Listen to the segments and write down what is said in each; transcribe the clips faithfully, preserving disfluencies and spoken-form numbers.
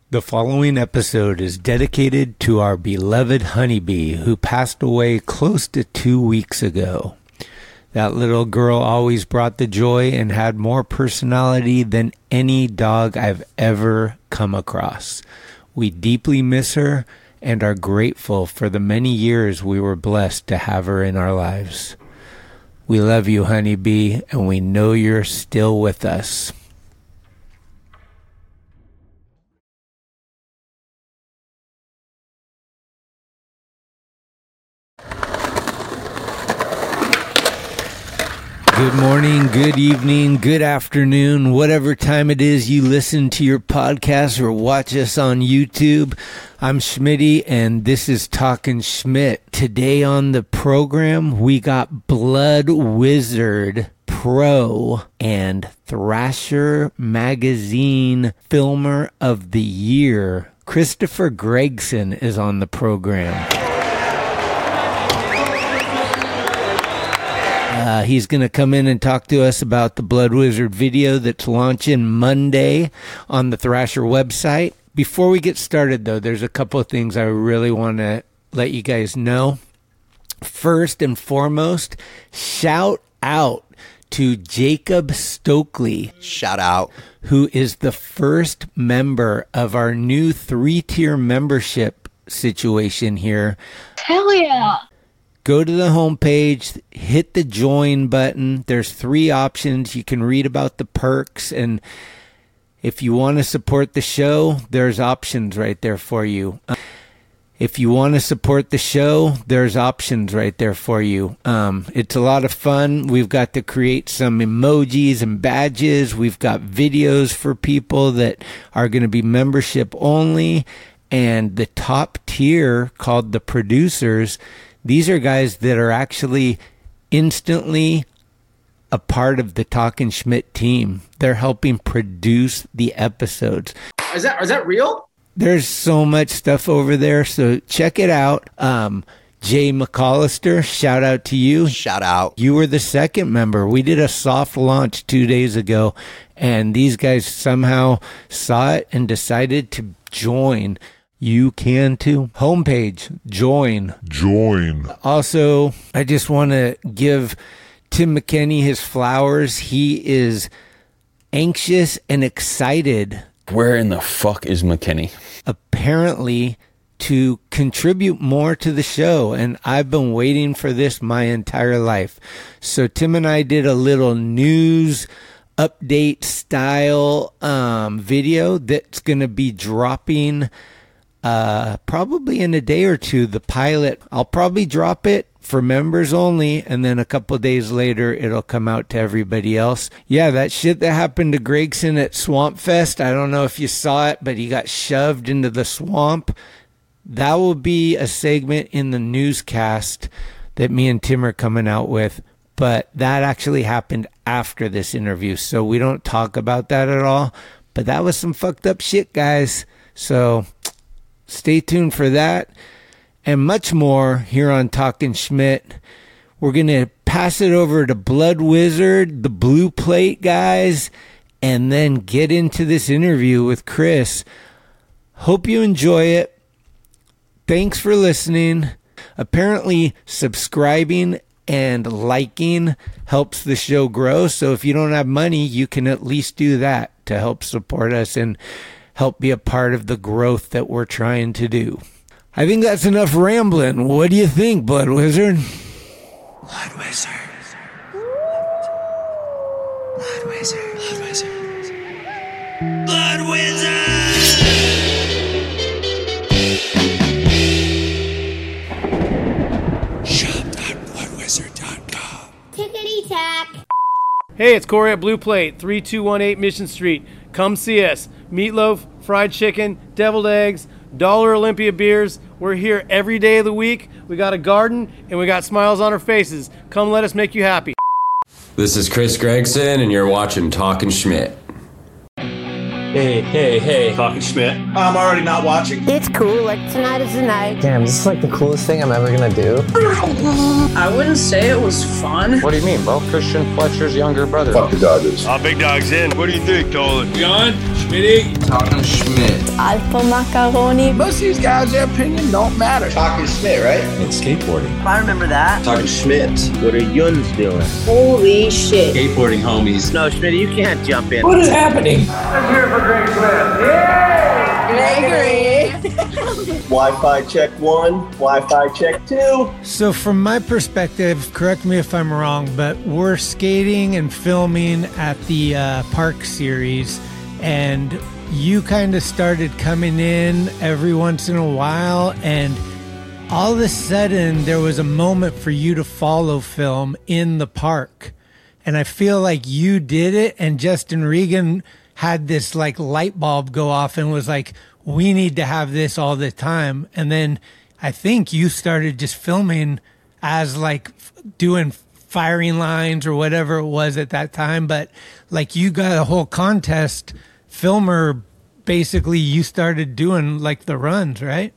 The following episode is dedicated to our beloved Honeybee, who passed away close to two weeks ago. That little girl always brought the joy and had more personality than any dog I've ever come across. We deeply miss her and are grateful for the many years we were blessed to have her in our lives. We love you, Honeybee, and we know you're still with us. Good morning, good evening, good afternoon, whatever time it is you listen to your podcast or watch us on YouTube. I'm Schmitty, and this is Talkin' Schmidt. Today on the program, we got Blood Wizard Pro and Thrasher Magazine Filmer of the Year. Christopher Gregson is on the program. Uh, he's going to come in and talk to us about the Blood Wizard video that's launching Monday on the Thrasher website. Before we get started, though, there's a couple of things I really want to let you guys know. First and foremost, shout out to Jacob Stokely. Shout out. Who is the first member of our new three-tier membership situation here. Hell yeah. Go to the homepage, hit the join button. There's three options. You can read about the perks, and if you want to support the show, there's options right there for you. If you want to support the show, there's options right there for you. Um, it's a lot of fun. We've got to create some emojis and badges. We've got videos for people that are going to be membership only. And the top tier, called the producers, these are guys that are actually instantly a part of the Talkin' Schmidt team. They're helping produce the episodes. Is that is that real? There's so much stuff over there, so check it out. Um, Jay McAllister, shout out to you. Shout out. You were the second member. We did a soft launch two days ago, and these guys somehow saw it and decided to join. You can too. Homepage, join. Join. Also, I just want to give Tim McKinney his flowers. He is anxious and excited. Where in the fuck is McKinney? Apparently to contribute more to the show, and I've been waiting for this my entire life. So Tim and I did a little news update style um, video that's going to be dropping Uh, probably in a day or two. The pilot, I'll probably drop it for members only, and then a couple of days later it'll come out to everybody else. Yeah, that shit that happened to Gregson at Swamp Fest, I don't know if you saw it, but he got shoved into the swamp. That will be a segment in the newscast that me and Tim are coming out with, but that actually happened after this interview, so we don't talk about that at all. But that was some fucked up shit, guys. So stay tuned for that and much more here on Talkin' Schmidt. We're going to pass it over to Blood Wizard, the Blue Plate guys, and then get into this interview with Chris. Hope you enjoy it. Thanks for listening. Apparently, subscribing and liking helps the show grow. So if you don't have money, you can at least do that to help support us and help be a part of the growth that we're trying to do. I think that's enough rambling. What do you think, Blood Wizard? Blood Wizard. Blood Wizard. Blood Wizard. Blood Wizard. shop dot blood wizard dot com. Tickety tack. Hey, it's Corey at Blue Plate, three two one eight Mission Street. Come see us. Meatloaf, fried chicken, deviled eggs, Dollar Olympia beers. We're here every day of the week. We got a garden, and we got smiles on our faces. Come let us make you happy. This is Chris Gregson, and you're watching Talkin' Schmidt. Hey, hey, hey, Talkin' Schmidt. I'm already not watching. It's cool, like tonight is the night. Damn, this is like the coolest thing I'm ever gonna do. I wouldn't say it was fun. What do you mean, bro? Christian Fletcher's younger brother. Fuck the Dodgers. Oh, big dog's in. What do you think, Tolan? You on? Schmitty? Talkin' Schmidt. Alpo Macaroni. Most of these guys, their opinion don't matter. Talking Schmidt, right? And skateboarding. I remember that. Talking Schmidt. What are Yuns doing? Holy shit. Skateboarding homies. No, Schmidt, you can't jump in. What is happening? Let's hear it for Greg Swift. Yeah! Gregory. Wi-Fi check one, Wi-Fi check two. So from my perspective, correct me if I'm wrong, but we're skating and filming at the uh, park series, and you kind of started coming in every once in a while, and all of a sudden there was a moment for you to follow film in the park. And I feel like you did it, and Justin Regan had this like light bulb go off and was like, we need to have this all the time. And then I think you started just filming as like f- doing firing lines or whatever it was at that time. But like you got a whole contest filmer, basically you started doing like the runs, right?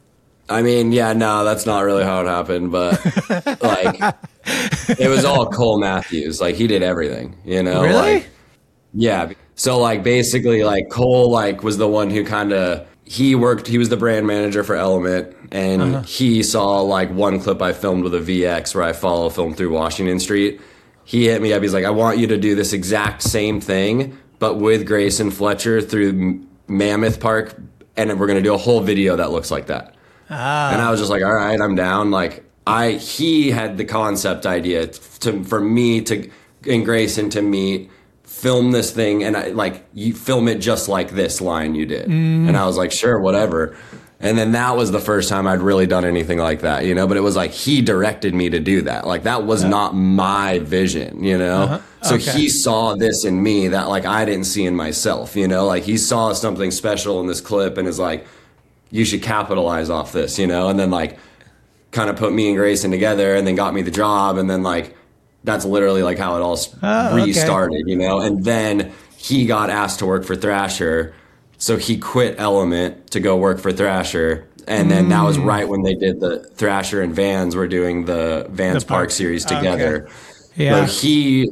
I mean, yeah, no, that's not really how it happened, but like it was all Cole Matthews. Like he did everything, you know? Really? Like, yeah. So like basically like Cole like was the one who kind of, he worked, he was the brand manager for Element, and uh-huh. he saw like one clip I filmed with a V X where I follow film through Washington Street. He hit me up. He's like, I want you to do this exact same thing, but with Grayson Fletcher through Mammoth Park. And we're going to do a whole video that looks like that. Ah. And I was just like, all right, I'm down. Like I, he had the concept idea to, for me to, and Grayson to meet, film this thing, and I like you film it just like this line you did. Mm. And I was like, sure, whatever. And then that was the first time I'd really done anything like that, you know, but it was like he directed me to do that. Like that was yeah. not my vision, you know? Uh-huh. So okay. he saw this in me that like I didn't see in myself, you know? Like he saw something special in this clip and is like, you should capitalize off this, you know? And then like kind of put me and Grayson together and then got me the job, and then like that's literally like how it all oh, restarted, okay. you know? And then he got asked to work for Thrasher. So he quit Element to go work for Thrasher. And then mm. that was right when they did the Thrasher and Vans were doing the Vans the Park. Park series together. Okay. Yeah. But he,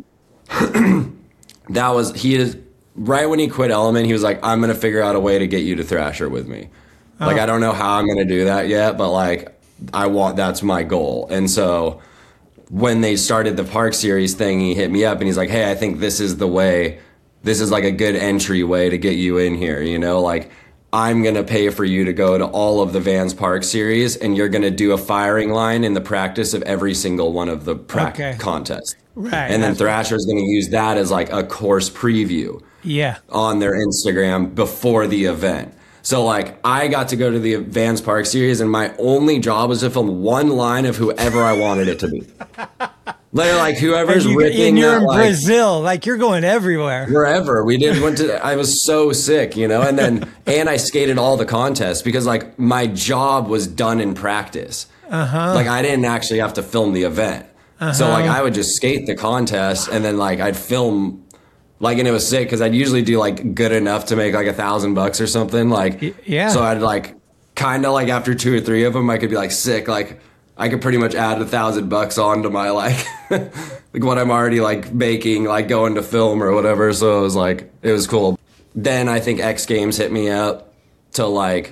that was, he is, right when he quit Element, he was like, I'm going to figure out a way to get you to Thrasher with me. Oh. Like, I don't know how I'm going to do that yet, but like, I want, that's my goal. And so when they started the Park series thing, he hit me up and he's like, hey, I think this is the way, this is like a good entry way to get you in here. You know, like I'm going to pay for you to go to all of the Vans Park series, and you're going to do a firing line in the practice of every single one of the pra- okay. contests. Right. And then Thrasher is going to use that as like a course preview. Yeah. On their Instagram before the event. So, like, I got to go to the Vans Park series, and my only job was to film one line of whoever I wanted it to be. They're like, whoever's and you, ripping and you're that, in like, Brazil. Like, you're going everywhere. Wherever. We did, went to, I was so sick, you know? And then, and I skated all the contests because, like, my job was done in practice. Uh-huh. Like, I didn't actually have to film the event. Uh-huh. So, like, I would just skate the contest, and then, like, I'd film... Like, and it was sick because I'd usually do like good enough to make like a thousand bucks or something. Like, yeah. So I'd like kind of like after two or three of them, I could be like sick. Like, I could pretty much add a thousand bucks onto my like, like what I'm already like making, like going to film or whatever. So it was like, it was cool. Then I think X Games hit me up to like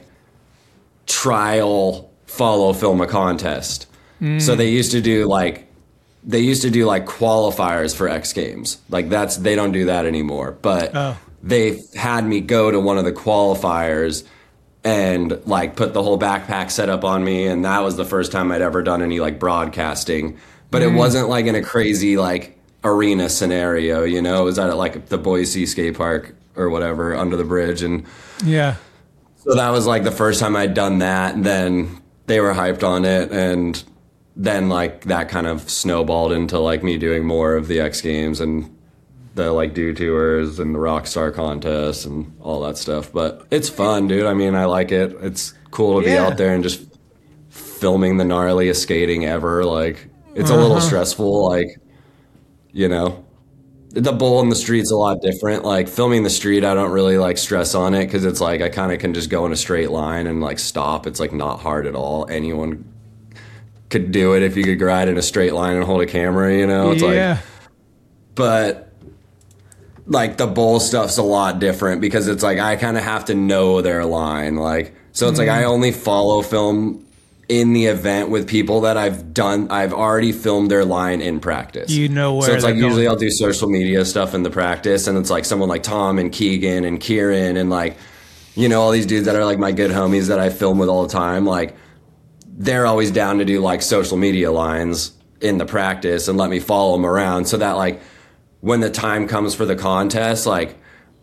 trial follow film a contest. Mm. So they used to do like, They used to do like qualifiers for X Games. Like that's, they don't do that anymore. But oh. they had me go to one of the qualifiers and like put the whole backpack setup on me. And that was the first time I'd ever done any like broadcasting. But mm. it wasn't like in a crazy like arena scenario, you know? It was at like the Boise skate park or whatever under the bridge. And yeah. So that was like the first time I'd done that. And then they were hyped on it, and then like that kind of snowballed into like me doing more of the X Games and the like do tours and the Rockstar contests and all that stuff. But it's fun, dude. I mean, I like it. It's cool to yeah. be out there and just filming the gnarliest skating ever. Like it's uh-huh. a little stressful, like, you know, the bowl in the street's a lot different. Like filming the street, I don't really like stress on it because it's like I kind of can just go in a straight line and like stop. It's like not hard at all. Anyone could do it if you could ride in a straight line and hold a camera, you know? It's yeah. like, but like the bowl stuff's a lot different because it's like I kind of have to know their line. Like, so it's mm. like I only follow film in the event with people that I've done, I've already filmed their line in practice. You know where So it's like going. usually I'll do social media stuff in the practice, and it's like someone like Tom and Keegan and Kieran and like, you know, all these dudes that are like my good homies that I film with all the time. Like, they're always down to do like social media lines in the practice and let me follow them around so that like when the time comes for the contest, like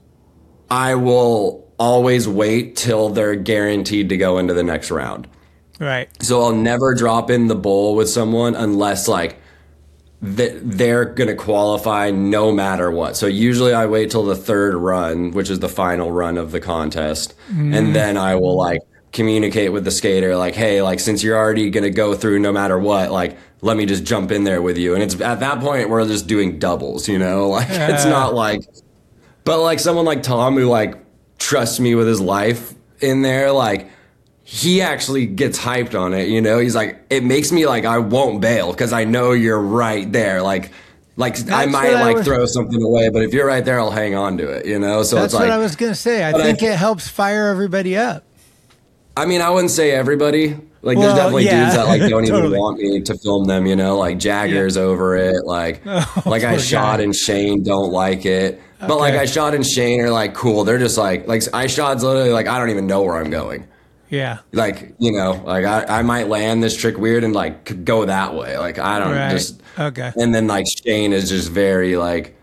I will always wait till they're guaranteed to go into the next round. Right. So I'll never drop in the bowl with someone unless like th- they're going to qualify no matter what. So usually I wait till the third run, which is the final run of the contest. Mm. And then I will like communicate with the skater like, hey, like since you're already going to go through no matter what, like let me just jump in there with you. And it's at that point we're just doing doubles, you know, like yeah. It's not like, but like someone like Tom who like trusts me with his life in there, like he actually gets hyped on it, you know, he's like, it makes me like, I won't bail because I know you're right there. Like, like that's I might like I was, throw something away, but if you're right there, I'll hang on to it, you know? So that's it's like, what I was going to say. I think I, it helps fire everybody up. I mean, I wouldn't say everybody. Like, well, there's definitely yeah. dudes that like don't totally. even want me to film them, you know. Like Jagger's yeah. over it. Like, oh, like I shot guy. and Shane don't like it, okay. but like I shot and Shane are like cool. They're just like, like I shot's literally like I don't even know where I'm going. Yeah. Like, you know, like I, I might land this trick weird and like go that way. Like I don't right. just okay. And then like Shane is just very like,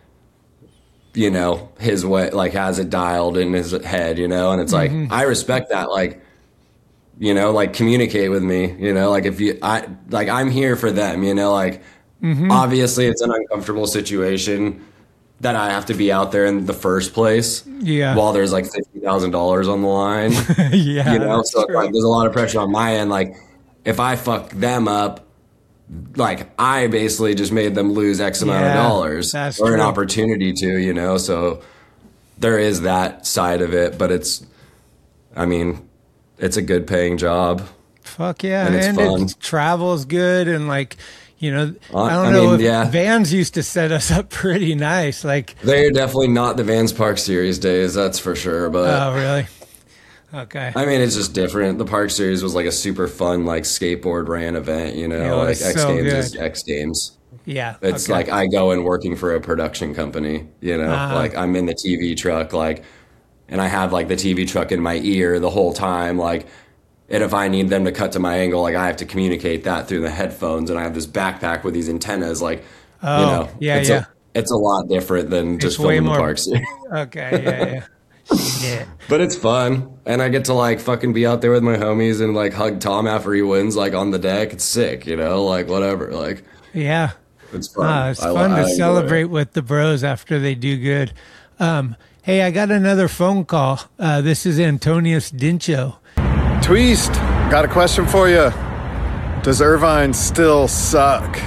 you know, his way, like has it dialed in his head, you know, and it's like mm-hmm. I respect that. Like. You know, like communicate with me, you know, like if you, I, like I'm here for them, you know, like mm-hmm. obviously it's an uncomfortable situation that I have to be out there in the first place. Yeah. While there's like fifty thousand dollars on the line. yeah. You know, so like, there's a lot of pressure on my end. Like if I fuck them up, like I basically just made them lose X amount yeah, of dollars or true. an opportunity to, you know, so there is that side of it, but it's, I mean, it's a good paying job. Fuck yeah. And it's and fun. It's, travel's good. And like, you know, uh, I don't I know mean, if yeah. Vans used to set us up pretty nice. Like they're definitely not the Vans Park Series days. That's for sure. But oh, really? Okay. I mean, it's just different. The Park Series was like a super fun, like skateboard ran event, you know, yeah, like X so Games good. is X Games. Yeah. It's okay. like I go in working for a production company, you know, uh-huh. like I'm in the T V truck, like, and I have like the T V truck in my ear the whole time. Like, and if I need them to cut to my angle, like I have to communicate that through the headphones, and I have this backpack with these antennas, like, oh, you know, yeah, it's yeah. A, it's a lot different than it's just way filming more, the parks. Okay, yeah, yeah. yeah. But it's fun, and I get to like fucking be out there with my homies and like hug Tom after he wins, like on the deck. It's sick, you know, like whatever, like. Yeah. It's fun. Ah, it's I, fun I to celebrate it. with the bros after they do good. Um, hey, I got another phone call. Uh, this is Antonius Dincho. Twist, got a question for you. Does Irvine still suck?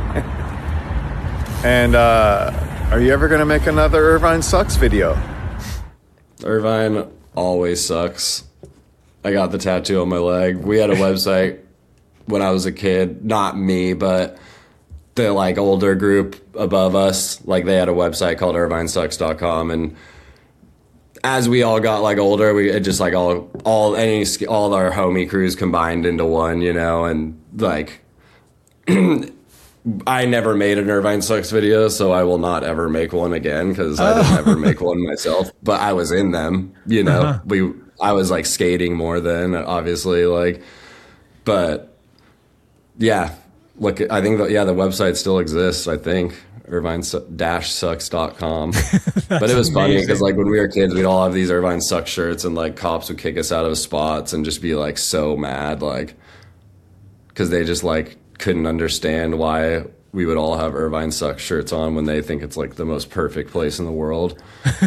And uh, are you ever going to make another Irvine Sucks video? Irvine always sucks. I got the tattoo on my leg. We had a website when I was a kid. Not me, but the like older group above us. Like they had a website called irvine sucks dot com, and as we all got like older, we it just like all all any all our homie crews combined into one, you know, and like I never made an Irvine Sucks video, so I will not ever make one again because I didn't ever make one myself. But I was in them, you know. Uh-huh. We I was like skating more then, obviously, like, but yeah, look, I think that yeah, the website still exists. I think. irvine dash sucks dot com. But it was funny because like when we were kids, we'd all have these Irvine Sucks shirts, and like cops would kick us out of spots and just be like so mad, like because they just like couldn't understand why we would all have Irvine Sucks shirts on when they think it's like the most perfect place in the world.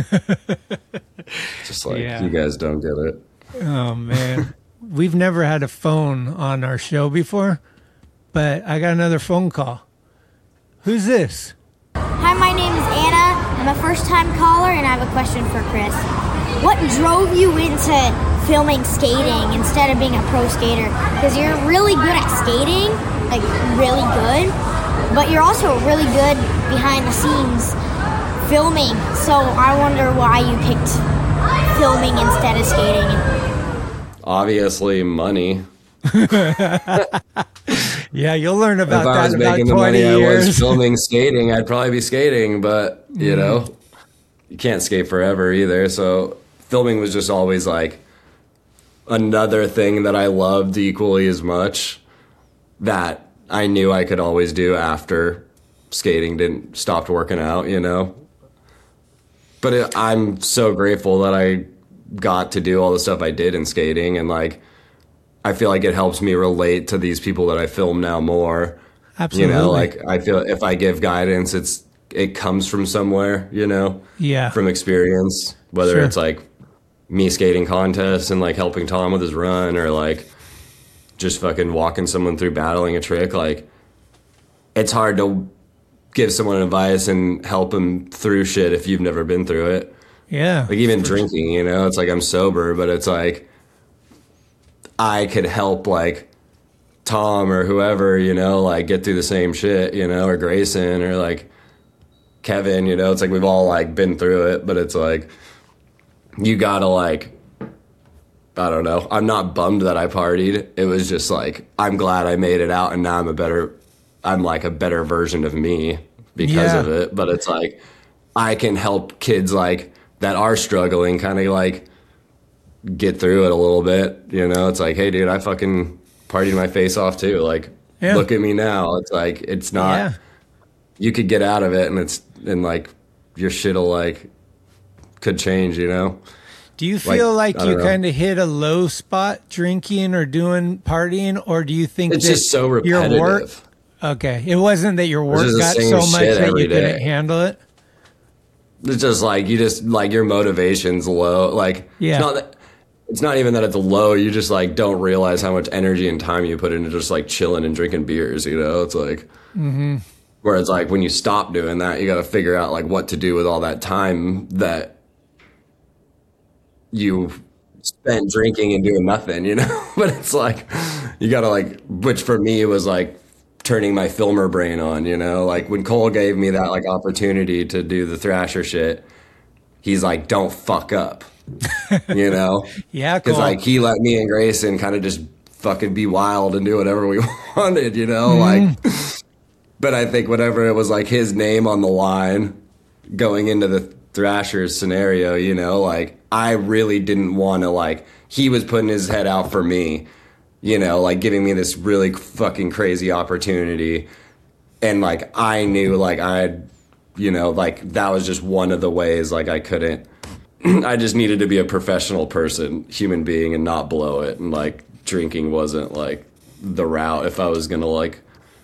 Just like yeah. You guys don't get it. Oh man, we've never had a phone on our show before, but I got another phone call. Who's this? Hi, my name is Anna. I'm a first-time caller, and I have a question for Chris. What drove you into filming skating instead of being a pro skater? Because you're really good at skating, like really good, but you're also really good behind the scenes filming. So I wonder why you picked filming instead of skating. Obviously, money. Yeah, you'll learn about if I that was in about making the twenty money years. I was filming skating, I'd probably be skating, but you Mm. know, you can't skate forever either. So filming was just always like another thing that I loved equally as much that I knew I could always do after skating didn't stopped working out, you know. But it, I'm so grateful that I got to do all the stuff I did in skating, and like I feel like it helps me relate to these people that I film now more. Absolutely. You know, like I feel if I give guidance, it's it comes from somewhere, you know, Yeah. from experience, whether Sure. it's like me skating contests and like helping Tom with his run, or like just fucking walking someone through battling a trick. Like it's hard to give someone advice and help them through shit if you've never been through it. Yeah. Like even drinking, you know, it's like I'm sober, but it's like I could help like Tom or whoever, you know, like get through the same shit, you know, or Grayson or like Kevin, you know, it's like we've all like been through it, but it's like you gotta like, I don't know. I'm not bummed that I partied. It was just like, I'm glad I made it out and now I'm a better, I'm like a better version of me because Yeah. of it. But it's like, I can help kids like that are struggling kind of like get through it a little bit. You know, it's like, hey dude, I fucking partied my face off too. Like, Yeah. look at me now. It's like, it's not, Yeah. you could get out of it and it's, and like your shit'll like, could change, you know? Do you feel like, I you don't know. kind of hit a low spot drinking or doing partying, or do you think It's that just so your work? repetitive. Okay, it wasn't that your work just the got same so much shit that every you couldn't day. handle it. It's just like, you just, like, your motivation's low. Like, Yeah. it's not that, it's not even that it's low. You just, like, don't realize how much energy and time you put into just, like, chilling and drinking beers, you know? It's like, Mm-hmm. where it's like, when you stop doing that, you got to figure out, like, what to do with all that time that you spent drinking and doing nothing, you know? But it's like, you got to, like, which for me was, like, turning my filmer brain on, you know? Like, when Cole gave me that, like, opportunity to do the Thrasher shit, he's like, don't fuck up, you know? Yeah, Because, cool. like, he let me and Grayson kind of just fucking be wild and do whatever we wanted, you know? Mhm. Like, but I think whenever it was, like, his name on the line going into the Thrashers scenario, you know, like, I really didn't want to, like, he was putting his head out for me, you know, like, giving me this really fucking crazy opportunity. And, like, I knew, like, I had, you know, like, that was just one of the ways, like, I couldn't, I just needed to be a professional person, human being, and not blow it. And, like, drinking wasn't, like, the route if I was going to, like,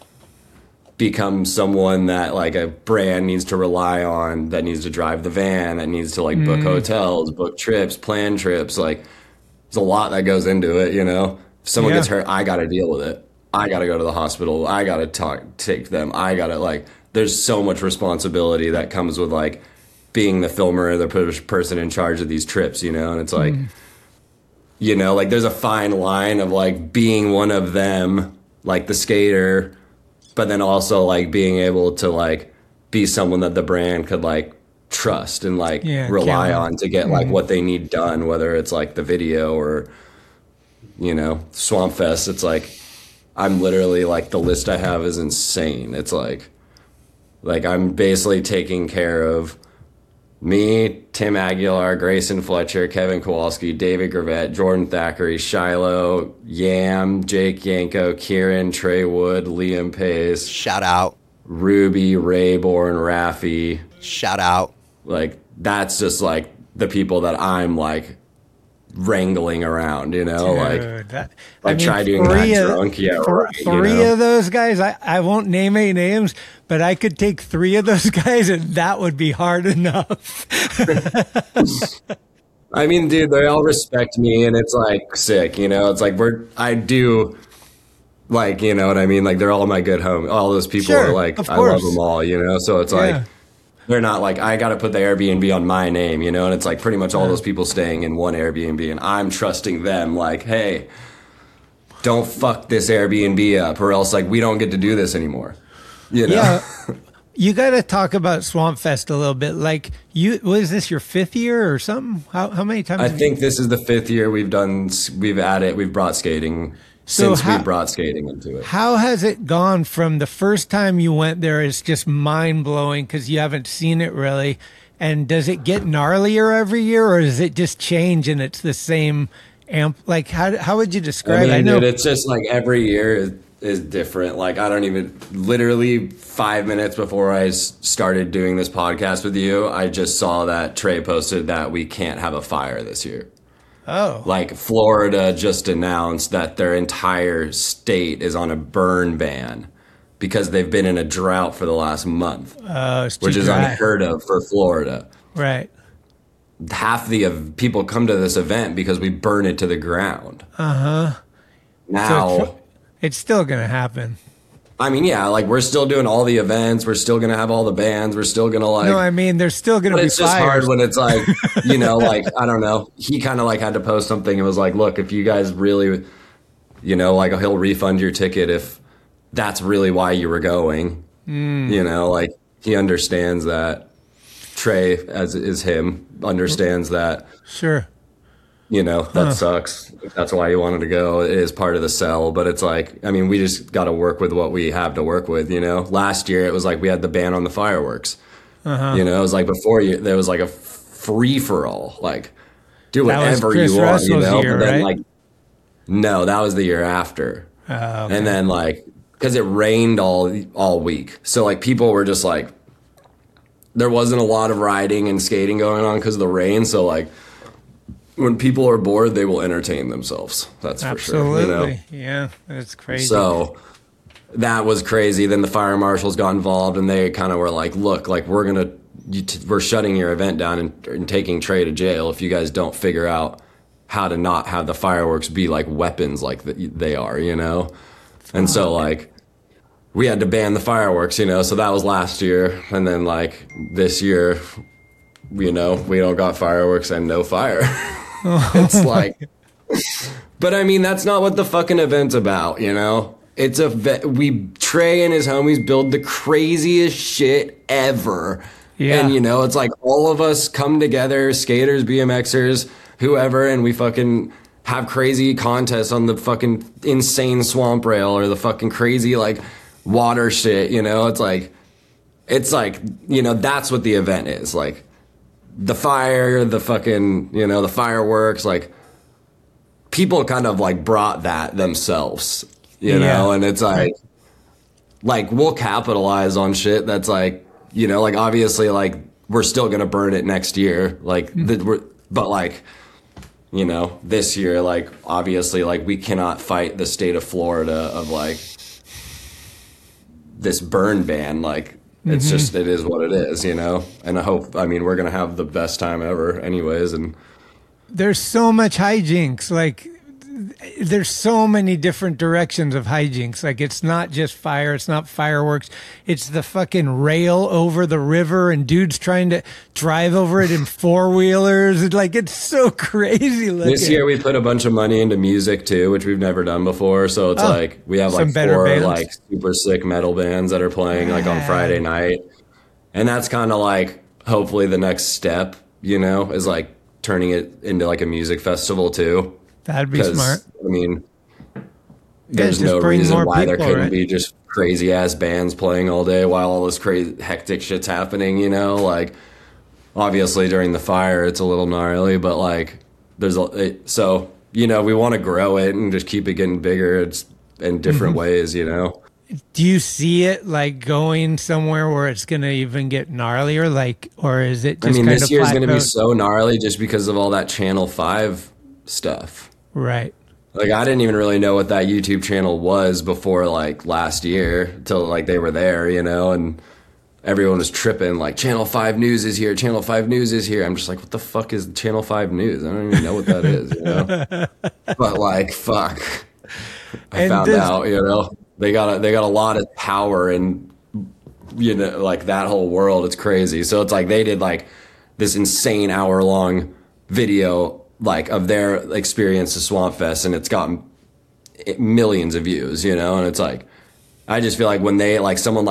become someone that like a brand needs to rely on, that needs to drive the van, that needs to like book Mm. hotels, book trips, plan trips. Like there's a lot that goes into it, you know. If someone Yeah. gets hurt, I got to deal with it. I got to go to the hospital. I got to talk, take them. I got to like, there's so much responsibility that comes with like being the filmer or the per- person in charge of these trips, you know. And it's like, Mm. you know, like there's a fine line of like being one of them, like the skater, but then also like being able to like be someone that the brand could like trust and like Yeah, rely count. on to get like Mhm. what they need done, whether it's like the video or, you know, Swamp Fest. It's like, I'm literally like, the list I have is insane. It's like, like I'm basically taking care of me, Tim Aguilar, Grayson Fletcher, Kevin Kowalski, David Gravett, Jordan Thackeray, Shiloh, Yam, Jake Yanko, Kieran, Trey Wood, Liam Pace. Shout out. Ruby, Rayborn, Raffy. Shout out. Like, that's just like the people that I'm like wrangling around, you know? Dude, like, that, I, mean, try doing three that of- drunk, yeah, th- right, you Three know? of those guys, I, I won't name any names, but I could take three of those guys and that would be hard enough. I mean, dude, they all respect me, and it's like sick, you know. It's like we're, I do, like, you know what I mean. Like they're all my good homies. All those people Sure, are like, of I love course. them all, you know. So it's Yeah. like they're not like I got to put the Airbnb on my name, you know. And it's like pretty much all Yeah. those people staying in one Airbnb, and I'm trusting them. Like, hey, don't fuck this Airbnb up, or else like we don't get to do this anymore, you know. Yeah. You got to talk about Swamp Fest a little bit. Like, you was this your fifth year or something? How how many times? I have think you... this is the fifth year we've done. We've added. We've brought skating So since how- we brought skating into it. How has it gone from the first time you went there? It's just mind blowing because you haven't seen it really. And does it get gnarlier every year, or does it just change and it's the same amp? Like, how how would you describe I mean, it? I know dude, it's just like every year is, is different. Like, I don't even, literally five minutes before I s- started doing this podcast with you, I just saw that Trey posted that we can't have a fire this year. Oh. Like, Florida just announced that their entire state is on a burn ban because they've been in a drought for the last month, Oh, it's too which is dry. unheard of for Florida. Right. Half the of people come to this event because we burn it to the ground. Uh huh. Now, So it's, it's still gonna happen. I mean, yeah, like we're still doing all the events. We're still gonna have all the bands. We're still gonna like. no, I mean there's still gonna But be it's just fires. hard when it's like, you know, like, I don't know. He kind of like had to post something and was like, look, if you guys really, you know, like he'll refund your ticket if that's really why you were going. Mm. You know, like he understands that. Trey, as is him, understands that, Sure. you know, that Huh. sucks. If that's why you wanted to go. It is part of the sell, but it's like, I mean, we just got to work with what we have to work with, you know? Last year, it was like we had the ban on the fireworks. Uh-huh. You know, it was like before you, there was like a free for all. Like, do That was whatever Chris you want, you Russell's know? year, but then, right? like, no, that was the year after. Oh, okay. And then, like, because it rained all all week. So, like, people were just like, there wasn't a lot of riding and skating going on because of the rain. So, like, when people are bored, they will entertain themselves. That's for Absolutely. sure. You know? Yeah, that's crazy. So that was crazy. Then the fire marshals got involved, and they kind of were like, "Look, like we're gonna, you t- we're shutting your event down and, and taking Trey to jail if you guys don't figure out how to not have the fireworks be like weapons like the, they are, you know." And so like we had to ban the fireworks, you know. So that was last year, and then like this year, you know, we don't got fireworks and no fire. It's like, but I mean, that's not what the fucking event's about, you know? It's a, ve- we, Trey and his homies build the craziest shit ever. Yeah. And, you know, it's like all of us come together, skaters, B M Xers, whoever, and we fucking have crazy contests on the fucking insane swamp rail or the fucking crazy, like, water shit, you know? It's like, it's like, you know, that's what the event is. Like, the fire, the fucking, you know, the fireworks, like, people kind of, like, brought that themselves, you Yeah. know? And it's like, like, we'll capitalize on shit that's like, you know, like, obviously, like, we're still gonna burn it next year. Like, the, we're, but, like, you know, this year, like, obviously, like, we cannot fight the state of Florida of, like, this burn ban. Like, it's Mhm. just, it is what it is, you know? And I hope, I mean, we're going to have the best time ever anyways. And There's so much hijinks. Like, there's so many different directions of hijinks. Like, it's not just fire. It's not fireworks. It's the fucking rail over the river and dudes trying to drive over it in four wheelers. Like, it's so crazy looking. this year we put a bunch of money into music too, which we've never done before. So it's Oh, like, we have some like better four bands. like super sick metal bands that are playing like on Friday night. And that's kind of like, hopefully the next step, you know, is like turning it into like a music festival too. That'd be 'Cause, smart. I mean, there's just no bring reason more why there people, couldn't right? be just crazy ass bands playing all day while all this crazy hectic shit's happening, you know? Like, obviously during the fire it's a little gnarly, but like there's a it, so, you know, we want to grow it and just keep it getting bigger. It's in different Mhm. ways, you know? Do you see it like going somewhere where it's going to even get gnarlier? Like, or is it I just mean, kind this of year's going to be plateaued? so gnarly just because of all that Channel five stuff. Right. Like, I didn't even really know what that YouTube channel was before, like, last year, till, like, they were there, you know, and everyone was tripping, like, Channel five News is here, Channel five News is here. I'm just like, what the fuck is Channel five News? I don't even know what that is, you know? But, like, fuck. I And found this- out, you know? They got a, they got a lot of power in, you know, like, that whole world. It's crazy. So it's like they did, like, this insane hour-long video, like, of their experience to Swamp Fest, and it's gotten millions of views, you know? And it's like, I just feel like when they, like, someone like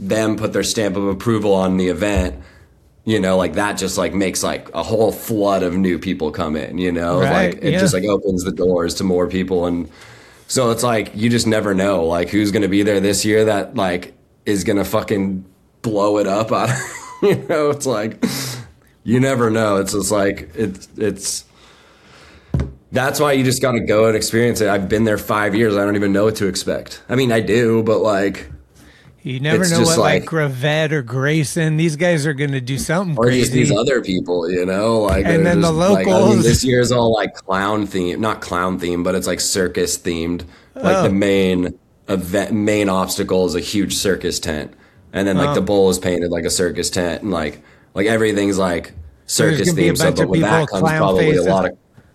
them put their stamp of approval on the event, you know, like that just like makes like a whole flood of new people come in, you know, Right, like it yeah. just like opens the doors to more people. And so it's like, you just never know like who's going to be there this year that like is going to fucking blow it up. Out of, you know, it's like, you never know. It's just like, it's, it's, that's why you just got to go and experience it. I've been there five years. I don't even know what to expect. I mean, I do, but like, You never it's know just what like, like- Gravette or Grayson, these guys are going to do something or just crazy. these other people, you know, like And they're then the just, like, I mean, locals. this year's all like clown themed, not clown themed, but it's like circus themed. Like Oh. the main event, main obstacle is a huge circus tent, and then like Oh. the bowl is painted like a circus tent, and like like everything's like So there's circus gonna be a themed. So, bunch but of with that people comes clown probably faces. a lot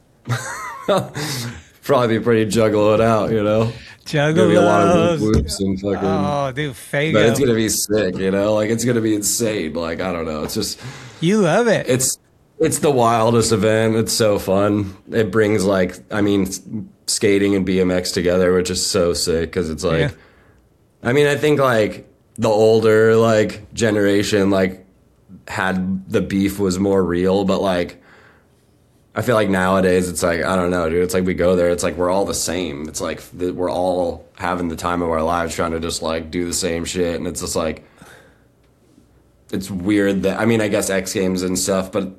of probably be pretty juggalo it out, you know. Gonna be a lot of whoop whoops and fucking. Oh, dude, Fago. But it's gonna be sick, you know. Like it's gonna be insane. Like I don't know. It's just You love it. it's it's the wildest event. It's so fun. It brings like I mean skating and B M X together, which is so sick because it's like Yeah. I mean I think like the older like generation like had the beef was more real, but like I feel like nowadays it's like I don't know, dude. It's like we go there, it's like we're all the same. It's like th- we're all having the time of our lives trying to just like do the same shit, and it's just like it's weird that I mean I guess X Games and stuff, but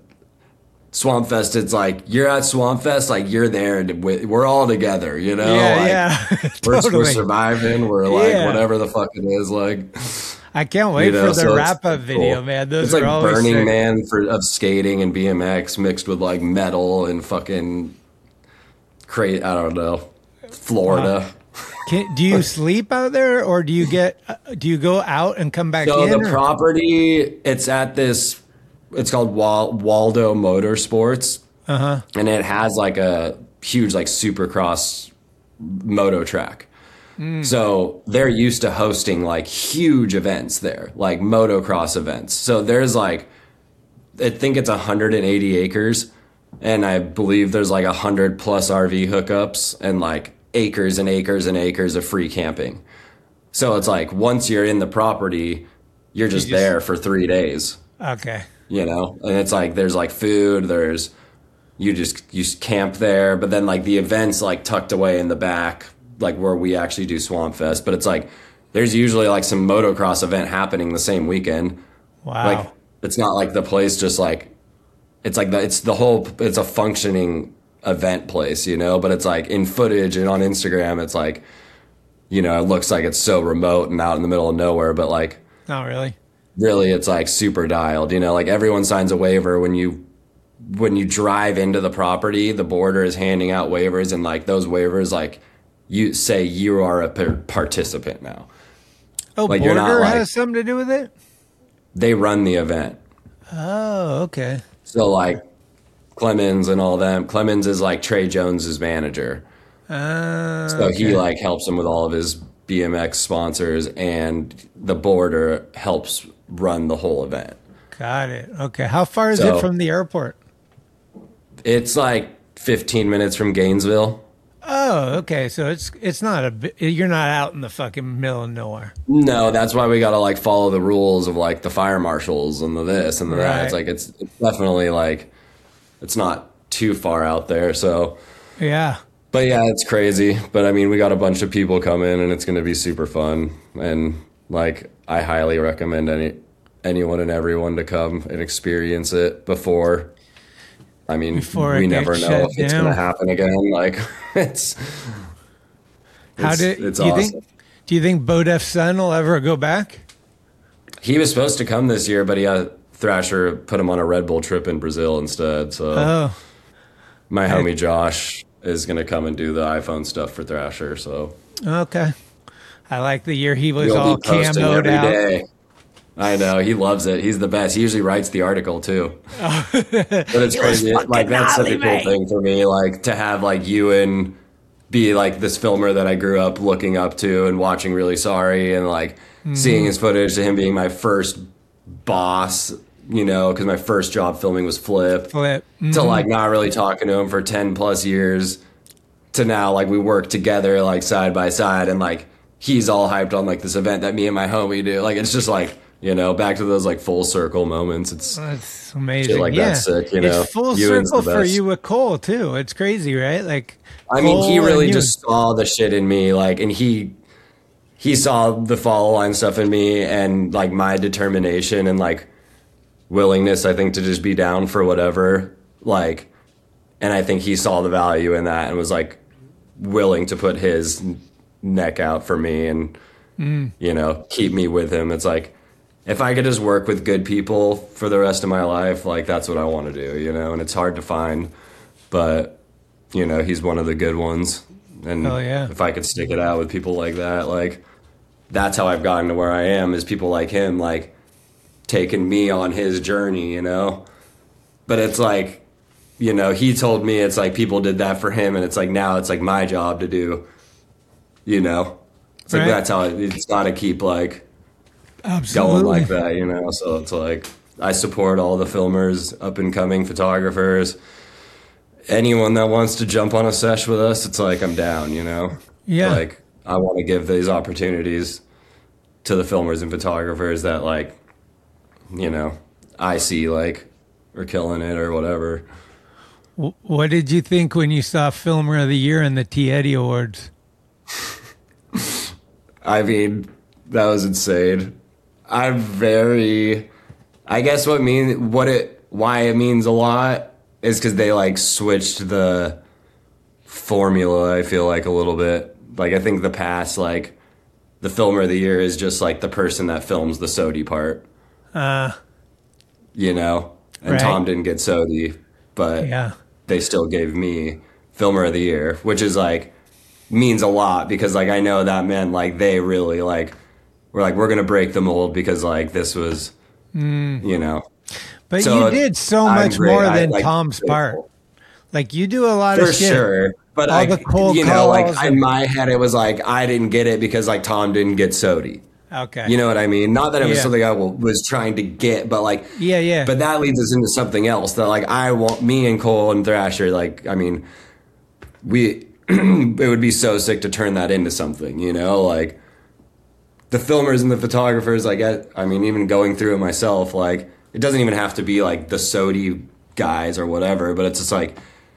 Swamp Fest, it's like you're at Swamp Fest, like you're there, and we- we're all together, you know. Yeah, like, yeah. We're, Totally. we're surviving. We're like Yeah. whatever the fuck it is, like. I can't wait You know, for the so it's wrap up video, cool. man. Those it's are like always Burning sick. Man for of skating and B M X mixed with like metal and fucking cra I don't know, Florida. Can, do you sleep out there, or do you get? Uh, do you go out and come back So in? the or- property, it's at this. It's called Wal- Waldo Motorsports, Uh-huh. and it has like a huge like Supercross moto track. Mm. So they're used to hosting like huge events there, like motocross events. So there's like, I think it's one hundred eighty acres, and I believe there's like one hundred plus R V hookups and like acres and acres and acres of free camping. So it's like once you're in the property, you're just, You just- there for three days, Okay. you know? And it's like there's like food, there's you just you just camp there, but then like the events like tucked away in the back, like where we actually do Swamp Fest, but it's like there's usually like some motocross event happening the same weekend. Wow. Like it's not like the place just like it's like the, it's the whole it's a functioning event place, you know, but it's like in footage and on Instagram it's like, you know, it looks like it's so remote and out in the middle of nowhere, but like Not really. really it's like super dialed, you know, like everyone signs a waiver when you when you drive into the property, the border is handing out waivers, and like those waivers like you say you are a par- participant now. Oh, Like, you're border not, like- has something to do with it. They run the event. Oh, okay. So like Clemens and all them. Clemens is like Trey Jones's manager. Uh, So he okay. like helps him with all of his B M X sponsors, and the border helps run the whole event. Got it. Okay. How far is So- it from the airport? It's like fifteen minutes from Gainesville. Oh, okay. So it's it's not a bi- you're not out in the fucking middle of nowhere. No, that's why we gotta like follow the rules of like the fire marshals and the this and the that. Right. It's like it's, it's definitely like it's not too far out there. So, Yeah. but yeah, it's crazy. But I mean, we got a bunch of people coming, and it's gonna be super fun. And like, I highly recommend any anyone and everyone to come and experience it before. I mean, Before it we gets never know shut if it's down. gonna happen again. Like, it's How it's, did it's do you awesome. think? Do you think Bodef's son will ever go back? He was supposed to come this year, but he uh, Thrasher put him on a Red Bull trip in Brazil instead. So Oh, my homie Josh is gonna come and do the iPhone stuff for Thrasher. So okay. I like the year he was he'll all be posting camoed every out. day. I know, he loves it. He's the best. He usually writes the article too. But it's crazy. Like that's such a cool thing for me. Like to have like you and be like this filmer that I grew up looking up to and watching Really Sorry, and like Mm-hmm. seeing his footage to him being my first boss, you know, because my first job filming was Flip. Flip. To Mhm. like not really talking to him for ten plus years to now like we work together like side by side, and like he's all hyped on like this event that me and my homie do. Like it's just like, you know, back to those like full circle moments. It's that's amazing. Shit like yeah. that's sick, you know. It's full Ewing's circle the for best. you with Cole too. It's crazy, right? Like I mean, he Cole really and just saw the shit in me, like, and he he saw the follow line stuff in me, and like my determination and like willingness, I think, to just be down for whatever, like, and I think he saw the value in that and was like willing to put his neck out for me and Mm. you know, keep me with him. It's like, if I could just work with good people for the rest of my life, like that's what I want to do, you know, and it's hard to find, but you know, he's one of the good ones. And Hell yeah. if I could stick it out with people like that, like that's how I've gotten to where I am, is people like him, like taking me on his journey, you know, but it's like, you know, he told me it's like people did that for him, and it's like now it's like my job to do, you know. It's like Right. that's how it, it's got to keep like Absolutely. going like that, you know. So it's like I support all the filmers, up and coming photographers, anyone that wants to jump on a sesh with us. It's like I'm down, you know. Yeah. Like I want to give these opportunities to the filmers and photographers that like, you know, I see like are killing it or whatever. W- What did you think when you saw Filmer of the Year in the T. Eddie Awards? I mean, that was insane. I'm very, I guess what mean what it why it means a lot is because they like switched the formula. I feel like a little bit. Like I think the past, like the Filmer of the Year is just like the person that films the Sodi part, Uh, you know. And Right. Tom didn't get Sodi, but yeah. they still gave me Filmer of the Year, which is like means a lot because like I know that meant like they really like were like we're gonna break the mold because like this was Mm. you know. But So, you did so I'm much great. more I, than like, Tom's part. Like you do a lot for of shit. sure. But All I, the cold you know, like calls in and- my head, it was like I didn't get it because like Tom didn't get Sodi. Okay. You know what I mean? Not that it was Yeah. something I w- was trying to get, but like, Yeah, yeah. But that leads us into something else that like I want me and Cole and Thrasher. Like, I mean, we it would be so sick to turn that into something. You know, like the filmers and the photographers. I get. I mean, even going through it myself, like it doesn't even have to be like the Sodi guys or whatever, but it's just like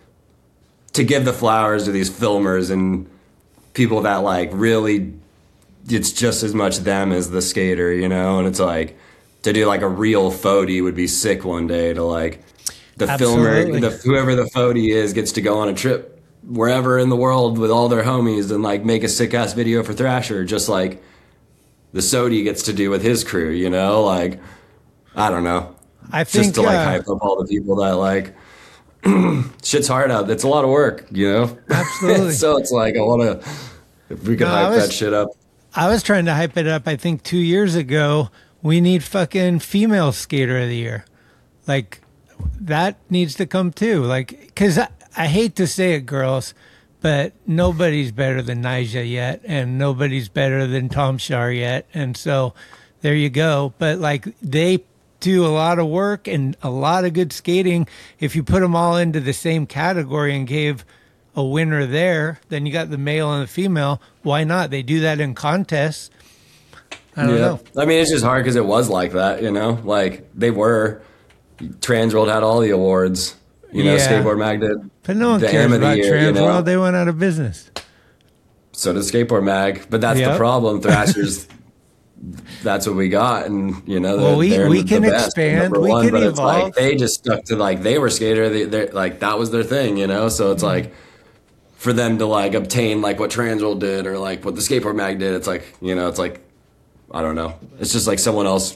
to give the flowers to these filmers and people that like really it's just as much them as the skater, you know. And it's like to do like a real Fody would be sick one day to like the Absolutely. filmer the whoever the Fody is gets to go on a trip wherever in the world with all their homies and like make a sick ass video for Thrasher, just like the Sodi gets to do with his crew, you know. Like I don't know. I think Just to like uh, hype up all the people that like shit's hard out. It's a lot of work, you know. Absolutely. So it's like I want to if we could No, I hype was- that shit up. I was trying to hype it up. I think two years ago, we need fucking female skater of the year. Like that needs to come too. Like, because I, I hate to say it, girls, but nobody's better than Nyjah yet, and nobody's better than Tom Shar yet. And so there you go. But like they do a lot of work and a lot of good skating. If you put them all into the same category and gave a winner there, then you got the male and the female. Why not? They do that in contests. I don't know. I mean, it's just hard because it was like that, you know? Like, they were. Transworld had all the awards. You know, Yeah. Skateboard Mag did. But no one the cares M of the about year, Transworld. you know? They went out of business. So did Skateboard Mag. But that's Yep. the problem. Thrasher's, that's what we got. And, you know, they're, Well, we- they're we the can best, expand. number We one, can but it's evolve. like, they just stuck to, like, they were skater. They, they're, like, that was their thing, you know? So it's like, for them to, like, obtain, like, what Transworld did or, like, what the Skateboard Mag did, it's like, you know, it's like, I don't know. It's just like someone else,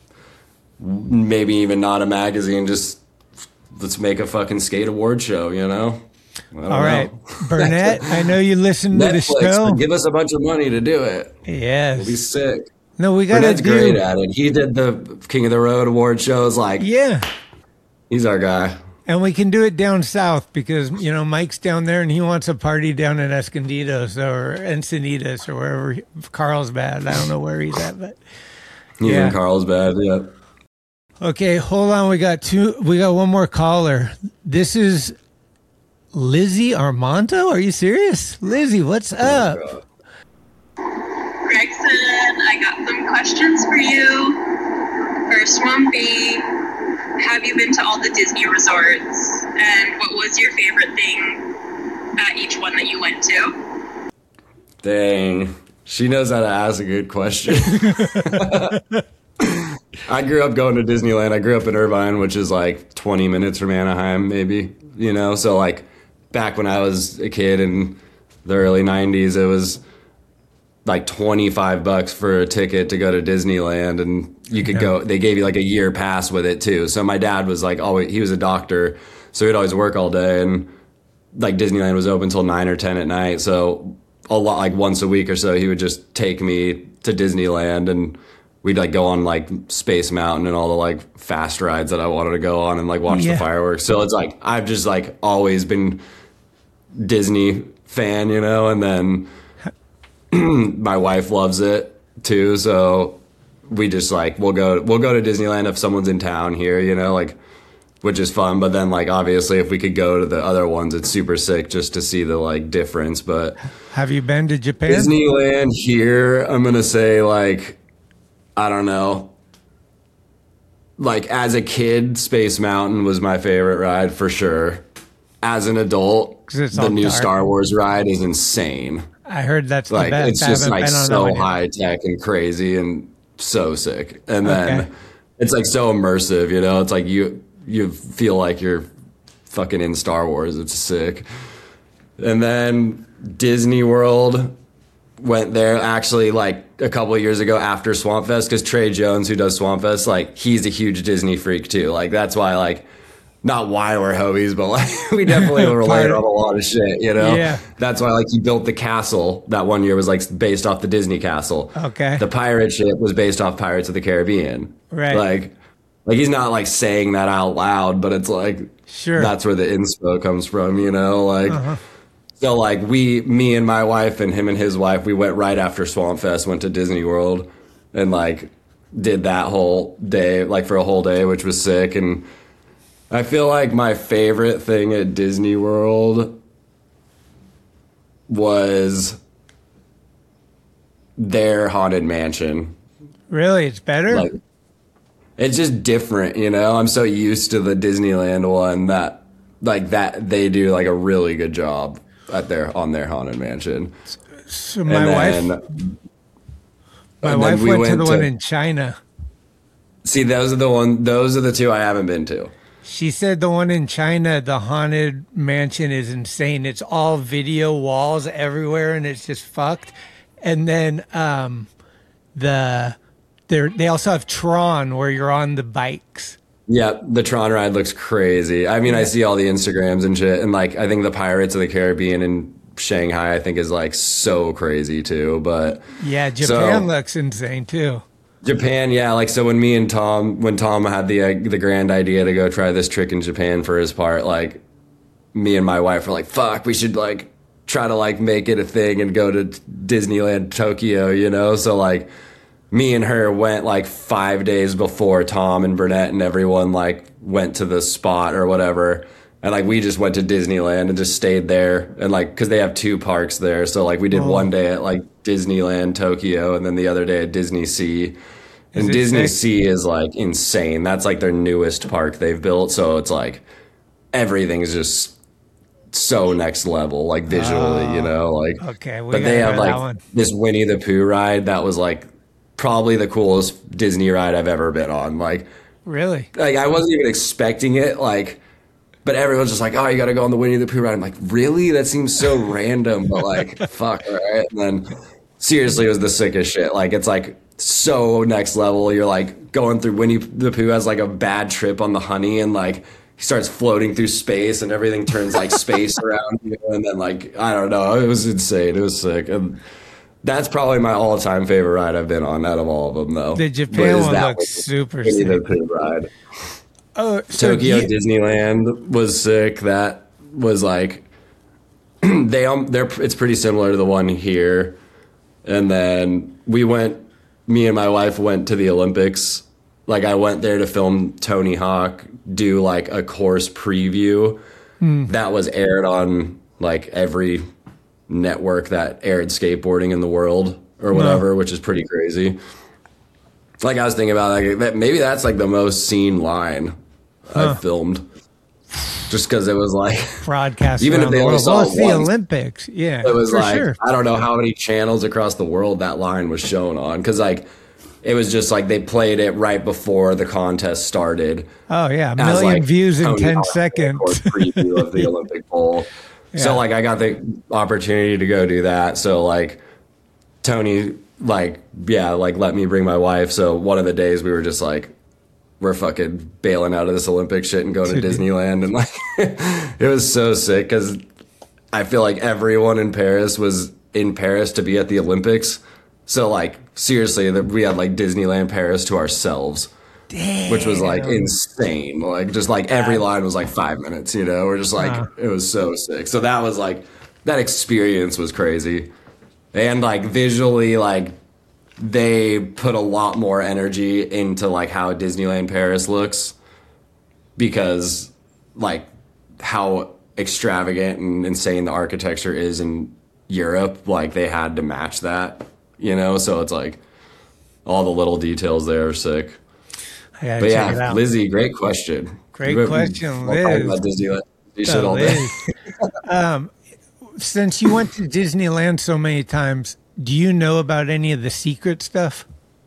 maybe even not a magazine, just let's make a fucking skate award show, you know? I don't All right. know. Burnett, I know you listen to the Netflix, show. but give us a bunch of money to do it. Yes. We'll be sick. No, we got to Burnett's do. great at it. He did the King of the Road award shows. Like, Yeah. he's our guy. And we can do it down south because, you know, Mike's down there and he wants a party down in Escondidos or Encinitas or wherever. he- Carlsbad. I don't know where he's at, but. He's Yeah. in Carlsbad, yeah. Okay, hold on. We got two. We got one more caller. This is Lizzie Armando. Are you serious, Lizzie? What's up? Texan. I got some questions for you. First one be, have you been to all the Disney resorts? And what was your favorite thing at each one that you went to? Dang. She knows how to ask a good question. I grew up going to Disneyland. I grew up in Irvine, which is like twenty minutes from Anaheim, maybe, you know? So like back when I was a kid in the early nineties, it was like twenty-five bucks for a ticket to go to Disneyland, and you could yeah. go, they gave you like a year pass with it too. So my dad was like, always, he was a doctor, so he'd always work all day, and like Disneyland was open till nine or ten at night. So a lot, like once a week or so, he would just take me to Disneyland, and we'd like go on like Space Mountain and all the like fast rides that I wanted to go on and like watch yeah. the fireworks. So it's like, I've just like always been Disney fan, you know, and then my wife loves it too. So we just like, we'll go, we'll go to Disneyland if someone's in town here, you know, like, which is fun. But then like, obviously if we could go to the other ones, it's super sick just to see the like difference. But have you been to Japan? Disneyland here, I'm going to say like, I don't know. Like as a kid, Space Mountain was my favorite ride for sure. As an adult, the new dark. Star Wars ride is insane. I heard that's like the best. It's just like so high tech and crazy and so sick. And then okay. it's like so immersive, you know? It's like you you feel like you're fucking in Star Wars. It's sick. And then Disney World, went there actually like a couple of years ago after Swamp Fest, because Trey Jones, who does Swamp Fest, like he's a huge Disney freak too. Like that's why, like, not why we're homies, but like we definitely relate on a lot of shit, you know? Yeah. That's why like he built the castle that one year was like based off the Disney castle. Okay. The pirate ship was based off Pirates of the Caribbean. Right. Like, like he's not like saying that out loud, but it's like, sure, that's where the inspo comes from, you know? Like, uh-huh. So, like, we, me and my wife and him and his wife, we went right after Swamp Fest, went to Disney World and, like, did that whole day, like, for a whole day, which was sick. And I feel like my favorite thing at Disney World was their Haunted Mansion. Really? It's better? Like, it's just different, you know? I'm so used to the Disneyland one that, like, that they do, like, a really good job at their on their Haunted Mansion. So my then, wife, my wife we went, went to the to, one in China. See, those are the one. Those are the two I haven't been to. She said the one in China, the Haunted Mansion, is insane. It's all video walls everywhere, and it's just fucked. And then um, the they they also have Tron, where you're on the bikes. Yeah, the Tron ride looks crazy. I mean, yeah. I see all the Instagrams and shit, and like I think the Pirates of the Caribbean in Shanghai, I think, is like so crazy too. But yeah, Japan so, looks insane too. Japan, yeah, like so when me and Tom, when Tom had the uh, the grand idea to go try this trick in Japan for his part, like me and my wife were like, "Fuck, we should like try to like make it a thing and go to Disneyland Tokyo," you know? So like. Me and her went like five days before Tom and Burnett and everyone like went to the spot or whatever. And like we just went to Disneyland and just stayed there. And like, cause they have two parks there. So like we did oh. one day at like Disneyland Tokyo and then the other day at Disney Sea. And Disney sick? Sea is like insane. That's like their newest park they've built. So it's like everything is just so next level, like visually, oh. you know, like, okay, we but they have like this Winnie the Pooh ride that was like, probably the coolest Disney ride I've ever been on. Like, really? Like, I wasn't even expecting it. Like, but everyone's just like, "Oh, you got to go on the Winnie the Pooh ride." I'm like, really? That seems so random. But like, fuck, all right. And then, seriously, it was the sickest shit. Like, it's like so next level. You're like going through Winnie the Pooh has like a bad trip on the honey, and like he starts floating through space, and everything turns like space around you. And then like, I don't know, it was insane. It was sick. And that's probably my all-time favorite ride I've been on out of all of them, though. The Japan one looks super sick. The Pooh ride. Oh, so Tokyo you, Disneyland was sick. That was like they um they're it's pretty similar to the one here. And then we went. Me and my wife went to the Olympics. Like I went there to film Tony Hawk, do like a course preview hmm. that was aired on like every network that aired skateboarding in the world. or whatever, no. which is pretty crazy. Like I was thinking about like that, maybe that's like the most seen line huh. I filmed. Just because it was like broadcast, even if they only saw well, it it's the once, Olympics, yeah, it was for like sure. I don't know how many channels across the world that line was shown on, because like it was just like they played it right before the contest started. Oh yeah, a million like, views in Tony ten Hawk seconds. Preview of the Olympic bowl. Yeah. So like I got the opportunity to go do that. So like Tony, like yeah, like let me bring my wife. So one of the days we were just like, we're fucking bailing out of this Olympic shit and going to Disneyland. And like, it was so sick because I feel like everyone in Paris was in Paris to be at the Olympics. So like, seriously, we had like Disneyland Paris to ourselves, Damn. which was like insane. Like just like every line was like five minutes, you know, we're just like, uh. it was so sick. So that was like, that experience was crazy. And like visually, like, they put a lot more energy into like how Disneyland Paris looks, because like how extravagant and insane the architecture is in Europe, like they had to match that, you know? So it's like all the little details there are sick. But yeah, Lizzie, great question. Great you question, Liz. Talk about Disneyland. You should all day. um, since you went to Disneyland so many times, do you know about any of the secret stuff?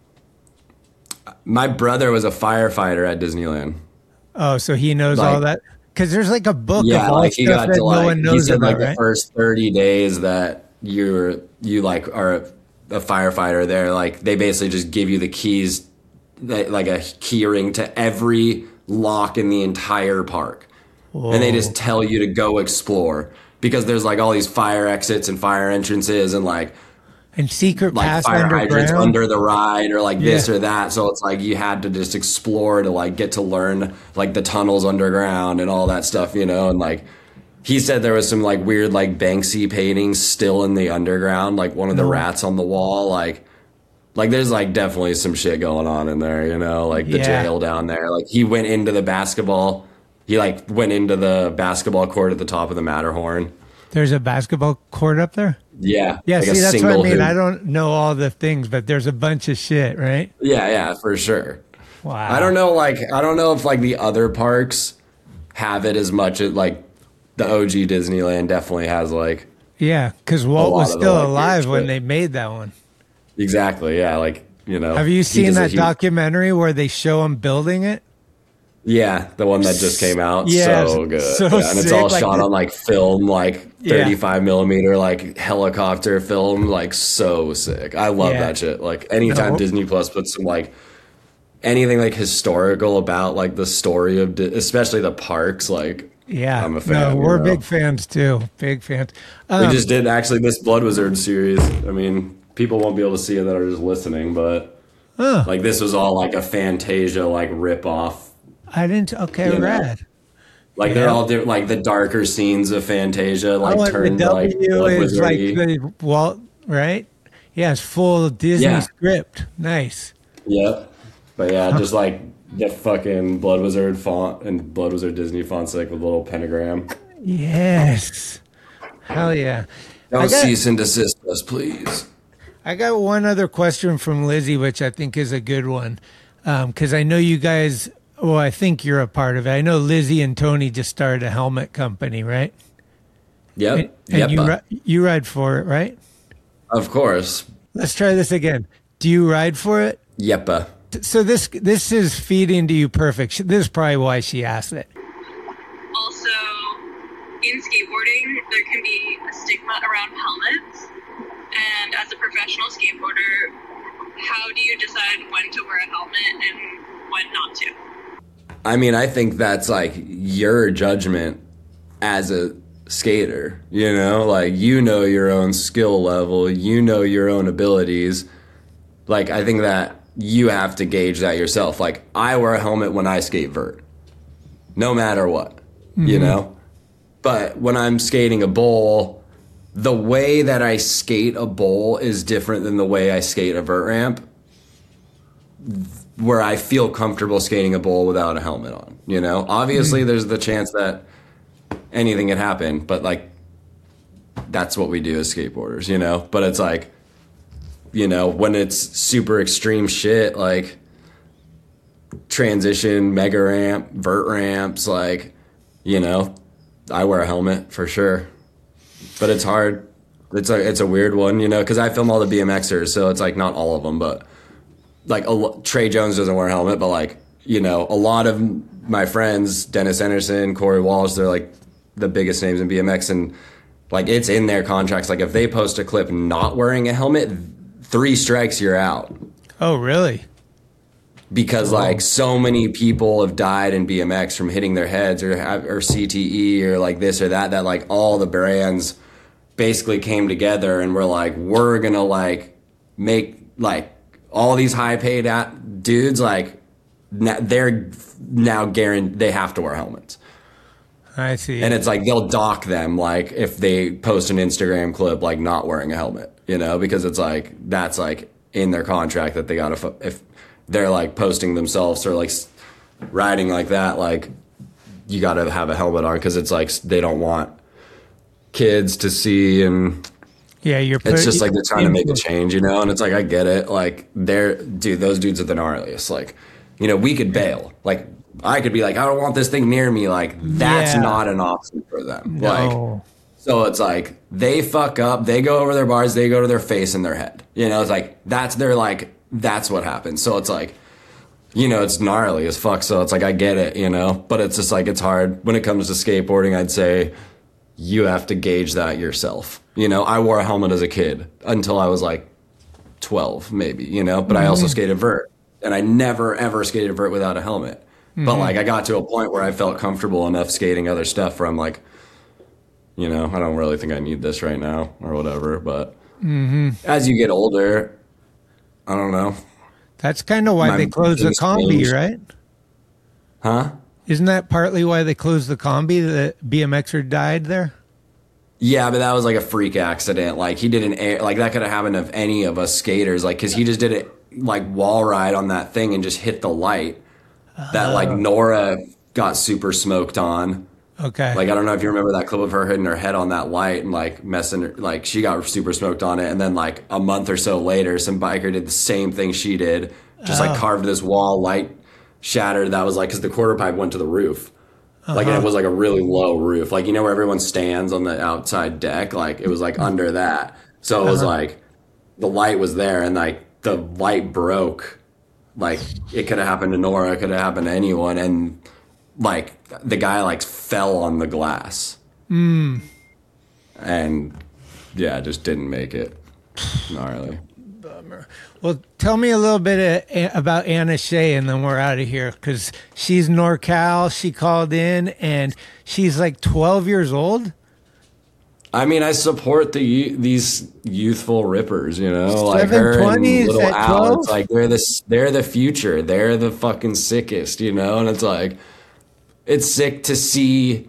My brother was a firefighter at Disneyland. Oh, so he knows like, all that? Because there's like a book yeah, of all like stuff that to, no like, one knows he said, about, like right? the first thirty days that you're you like are a, a firefighter there, like they basically just give you the keys, like a key ring to every lock in the entire park. Whoa. And they just tell you to go explore, because there's like all these fire exits and fire entrances and like and secret like pass fire hydrants under the ride or like yeah. this or that. So it's like you had to just explore to like get to learn like the tunnels underground and all that stuff, you know. And like he said there was some like weird like Banksy paintings still in the underground, like one of the no. rats on the wall, like like there's like definitely some shit going on in there, you know, like the yeah. jail down there. Like he went into the basketball he like went into the basketball court at the top of the Matterhorn. There's a basketball court up there? Yeah. Yeah, like see, that's what I mean. Hoop. I don't know all the things, but there's a bunch of shit, right? Yeah, yeah, for sure. Wow. I don't know, like, I don't know if, like, the other parks have it as much as, like, the O G Disneyland definitely has, like... Yeah, because Walt was still the, like, alive when they made that one. Exactly, yeah, like, you know... Have you seen that documentary where they show him building it? Yeah, the one that just came out. Yeah, so good. So yeah, and it's sick, all like shot the, on like film, like thirty-five yeah. millimeter, like helicopter film, like so sick. I love yeah. that shit. Like anytime no. Disney Plus puts some like anything like historical about like the story of, Di- especially the parks, like yeah, I'm a fan. No, we're you know? big fans too. Big fans. Um, we just did actually this Blood Wizard series. I mean, people won't be able to see it that are just listening, but huh. like this was all like a Fantasia like rip off. I didn't. Okay, rad. Know? Like yeah. they're all different, like the darker scenes of Fantasia, like oh, turned the like W is like the Walt, right? Yeah, it's full Disney yeah. script. Nice. Yep. But yeah, huh. just like the fucking Blood Wizard font and Blood Wizard Disney fonts, like with a little pentagram. Yes. Hell yeah. Don't got, cease and desist us, please. I got one other question from Lizzie, which I think is a good one, because um, I know you guys. Well, I think you're a part of it. I know Lizzie and Tony just started a helmet company, right? Yep. And, and yep. you, ri- you ride for it, right? Of course. Let's try this again. Do you ride for it? Yep. So this this is feeding to you perfect. This is probably why she asked it. Also, in skateboarding, there can be a stigma around helmets. And as a professional skateboarder, how do you decide when to wear a helmet and when not to? I mean, I think that's like your judgment as a skater, you know, like you know your own skill level, you know your own abilities. Like, I think that you have to gauge that yourself. Like, I wear a helmet when I skate vert, no matter what, mm-hmm. you know, but when I'm skating a bowl, the way that I skate a bowl is different than the way I skate a vert ramp, where I feel comfortable skating a bowl without a helmet on, you know? Obviously, mm-hmm. there's the chance that anything can happen, but, like, that's what we do as skateboarders, you know? But it's like, you know, when it's super extreme shit, like transition, mega ramp, vert ramps, like, you know, I wear a helmet for sure. But it's hard. It's a, it's a weird one, you know, because I film all the B M Xers, so it's like not all of them, but like a, Trey Jones doesn't wear a helmet, but like, you know, a lot of my friends, Dennis Anderson, Corey Walsh, they're like the biggest names in B M X, and like it's in their contracts. Like if they post a clip not wearing a helmet, three strikes, you're out. Oh, really? Because oh. like so many people have died in B M X from hitting their heads or or C T E or like this or that, that like all the brands basically came together and were like, we're gonna like make like all these high paid at dudes like they're now guaranteed they have to wear helmets. I see. And it's like they'll dock them like if they post an Instagram clip like not wearing a helmet, you know, because it's like that's like in their contract that they gotta if they're like posting themselves or like riding like that, like you gotta have a helmet on because it's like they don't want kids to see, and yeah, you're put, it's just like they're trying to make a change, you know. And it's like I get it, like they're dude those dudes are the gnarliest. Like, you know, we could bail, like I could be like, I don't want this thing near me, like that's yeah. not an option for them. No. Like so it's like they fuck up, they go over their bars, they go to their face and their head, you know. It's like that's their like that's what happens. So it's like, you know, it's gnarly as fuck. So it's like I get it, you know, but it's just like it's hard when it comes to skateboarding. I'd say you have to gauge that yourself. You know, I wore a helmet as a kid until I was like twelve, maybe, you know, but mm-hmm. I also skated vert, and I never, ever skated vert without a helmet. Mm-hmm. But like I got to a point where I felt comfortable enough skating other stuff where I'm like, you know, I don't really think I need this right now or whatever. But mm-hmm. as you get older, I don't know. That's kind of why My they closed the combi, changed. Right? Huh? Isn't that partly why they closed the combi? The B M Xer died there? Yeah, but that was like a freak accident. Like he did an air, like that could have happened of any of us skaters. Like, cause he just did it like wall ride on that thing and just hit the light that like Nora got super smoked on. Okay. Like, I don't know if you remember that clip of her hitting her head on that light and like messing her, like she got super smoked on it. And then like a month or so later, some biker did the same thing she did. Just oh. like carved this wall, light shattered. That was like, cause the quarter pipe went to the roof. Uh-huh. Like it was like a really low roof. Like, you know where everyone stands on the outside deck? Like it was like under that. So it was uh-huh. like the light was there and like the light broke. Like it could have happened to Nora, it could have happened to anyone. And like the guy like fell on the glass. Mm. And yeah, just didn't make it. Gnarly. Bummer. Well, tell me a little bit of, about Anna Shea, and then we're out of here, because she's NorCal. She called in, and she's like twelve years old. I mean, I support the these youthful rippers, you know, like seven her and twenties little at Al. twelve? It's like they're the they're the future. They're the fucking sickest, you know. And it's like it's sick to see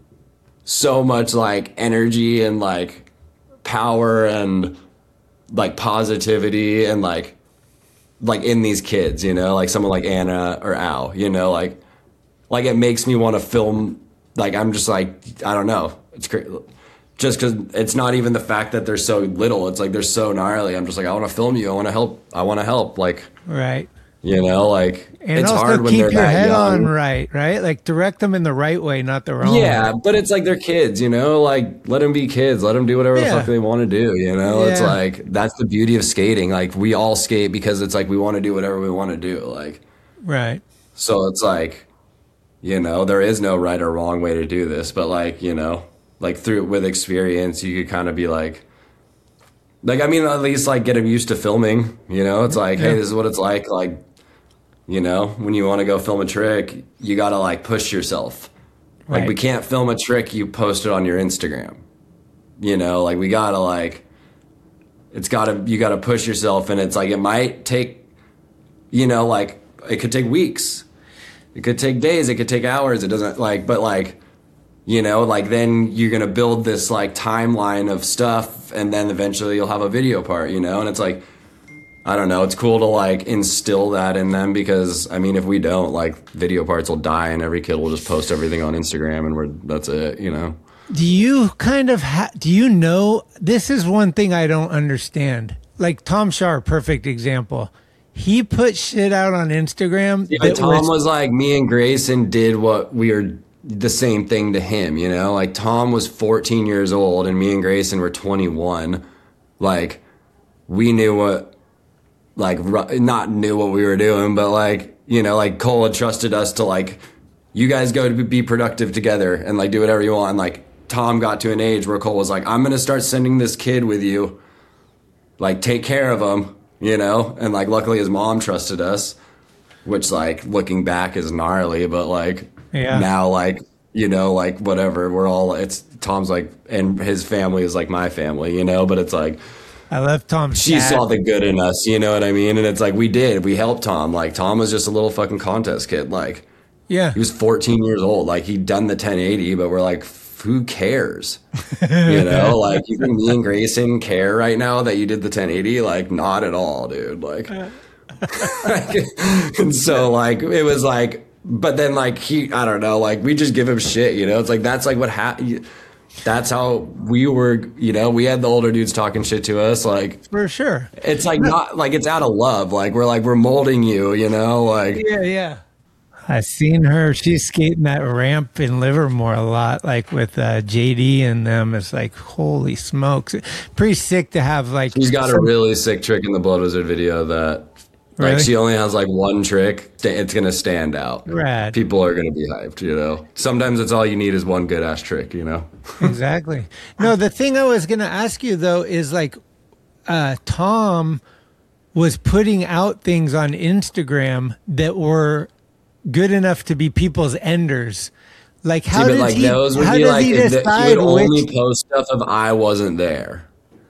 so much like energy and like power and like positivity and like like in these kids, you know, like someone like Anna or Al, you know, like like it makes me want to film. Like I'm just like, I don't know, it's great just because it's not even the fact that they're so little, it's like they're so gnarly. I'm just like, I want to film you, I want to help, I want to help, like right, you know, like and it's also hard when keep they're your that head young. on right right like direct them in the right way, not the wrong yeah way. But it's like they're kids, you know, like let them be kids, let them do whatever yeah. the fuck they want to do, you know. Yeah. It's like that's the beauty of skating. Like we all skate because it's like we want to do whatever we want to do, like right. So it's like, you know, there is no right or wrong way to do this, but like, you know, like through with experience you could kind of be like like I mean at least like get them used to filming, you know. It's like, yeah. Hey, this is what it's like like you know, when you want to go film a trick, you got to like push yourself. Like right. we can't film a trick you post it on your Instagram. You know, like we got to like, it's got to, you got to push yourself. And it's like, it might take, you know, like it could take weeks. It could take days. It could take hours. It doesn't like, but like, you know, like then you're going to build this like timeline of stuff. And then eventually you'll have a video part, you know, and it's like, I don't know. It's cool to like instill that in them because I mean, if we don't, like video parts will die and every kid will just post everything on Instagram and we're that's it, you know. Do you kind of ha- do you know? This is one thing I don't understand. like Tom Shar, perfect example. He put shit out on Instagram. Yeah, that Tom was, was like, me and Grayson did what we were the same thing to him, you know? Like, Tom was fourteen years old and me and Grayson were twenty-one. Like, we knew what, like, not knew what we were doing, but like, you know, like Cole had trusted us to like, you guys go to be productive together and like do whatever you want. And like, Tom got to an age where Cole was like, I'm going to start sending this kid with you. Like, take care of him. You know, and like luckily his mom trusted us, which like looking back is gnarly, but like yeah. now like, you know, like whatever, we're all, it's Tom's like, and his family is like my family, you know, but it's like, I love Tom. She dad. saw the good in us, you know what I mean? And it's like, we did, we helped Tom. Like Tom was just a little fucking contest kid. Like, yeah, he was fourteen years old. Like he'd done the ten eighty, but we're like, who cares? You know, like you think me and Grayson care right now that you did the ten eighty? Like not at all, dude. Like, and so like it was like, but then like he, I don't know, like we just give him shit. You know, it's like that's like what happened. That's how we were. You know, we had the older dudes talking shit to us. Like for sure, it's like not like it's out of love. Like we're like we're molding you. You know, like yeah, yeah. I've seen her. She's skating that ramp in Livermore a lot, like with uh, J D and them. It's like, holy smokes. Pretty sick to have, like... She's got some... a really sick trick in the Blood Wizard video that, really? Like, she only has, like, one trick. It's going to stand out. Rad. People are going to be hyped, you know? Sometimes it's all you need is one good-ass trick, you know? Exactly. No, the thing I was going to ask you, though, is, like, uh, Tom was putting out things on Instagram that were... good enough to be people's enders. Like how See, does like he, those would how be does like he the, decide he would only which... post stuff if I wasn't there.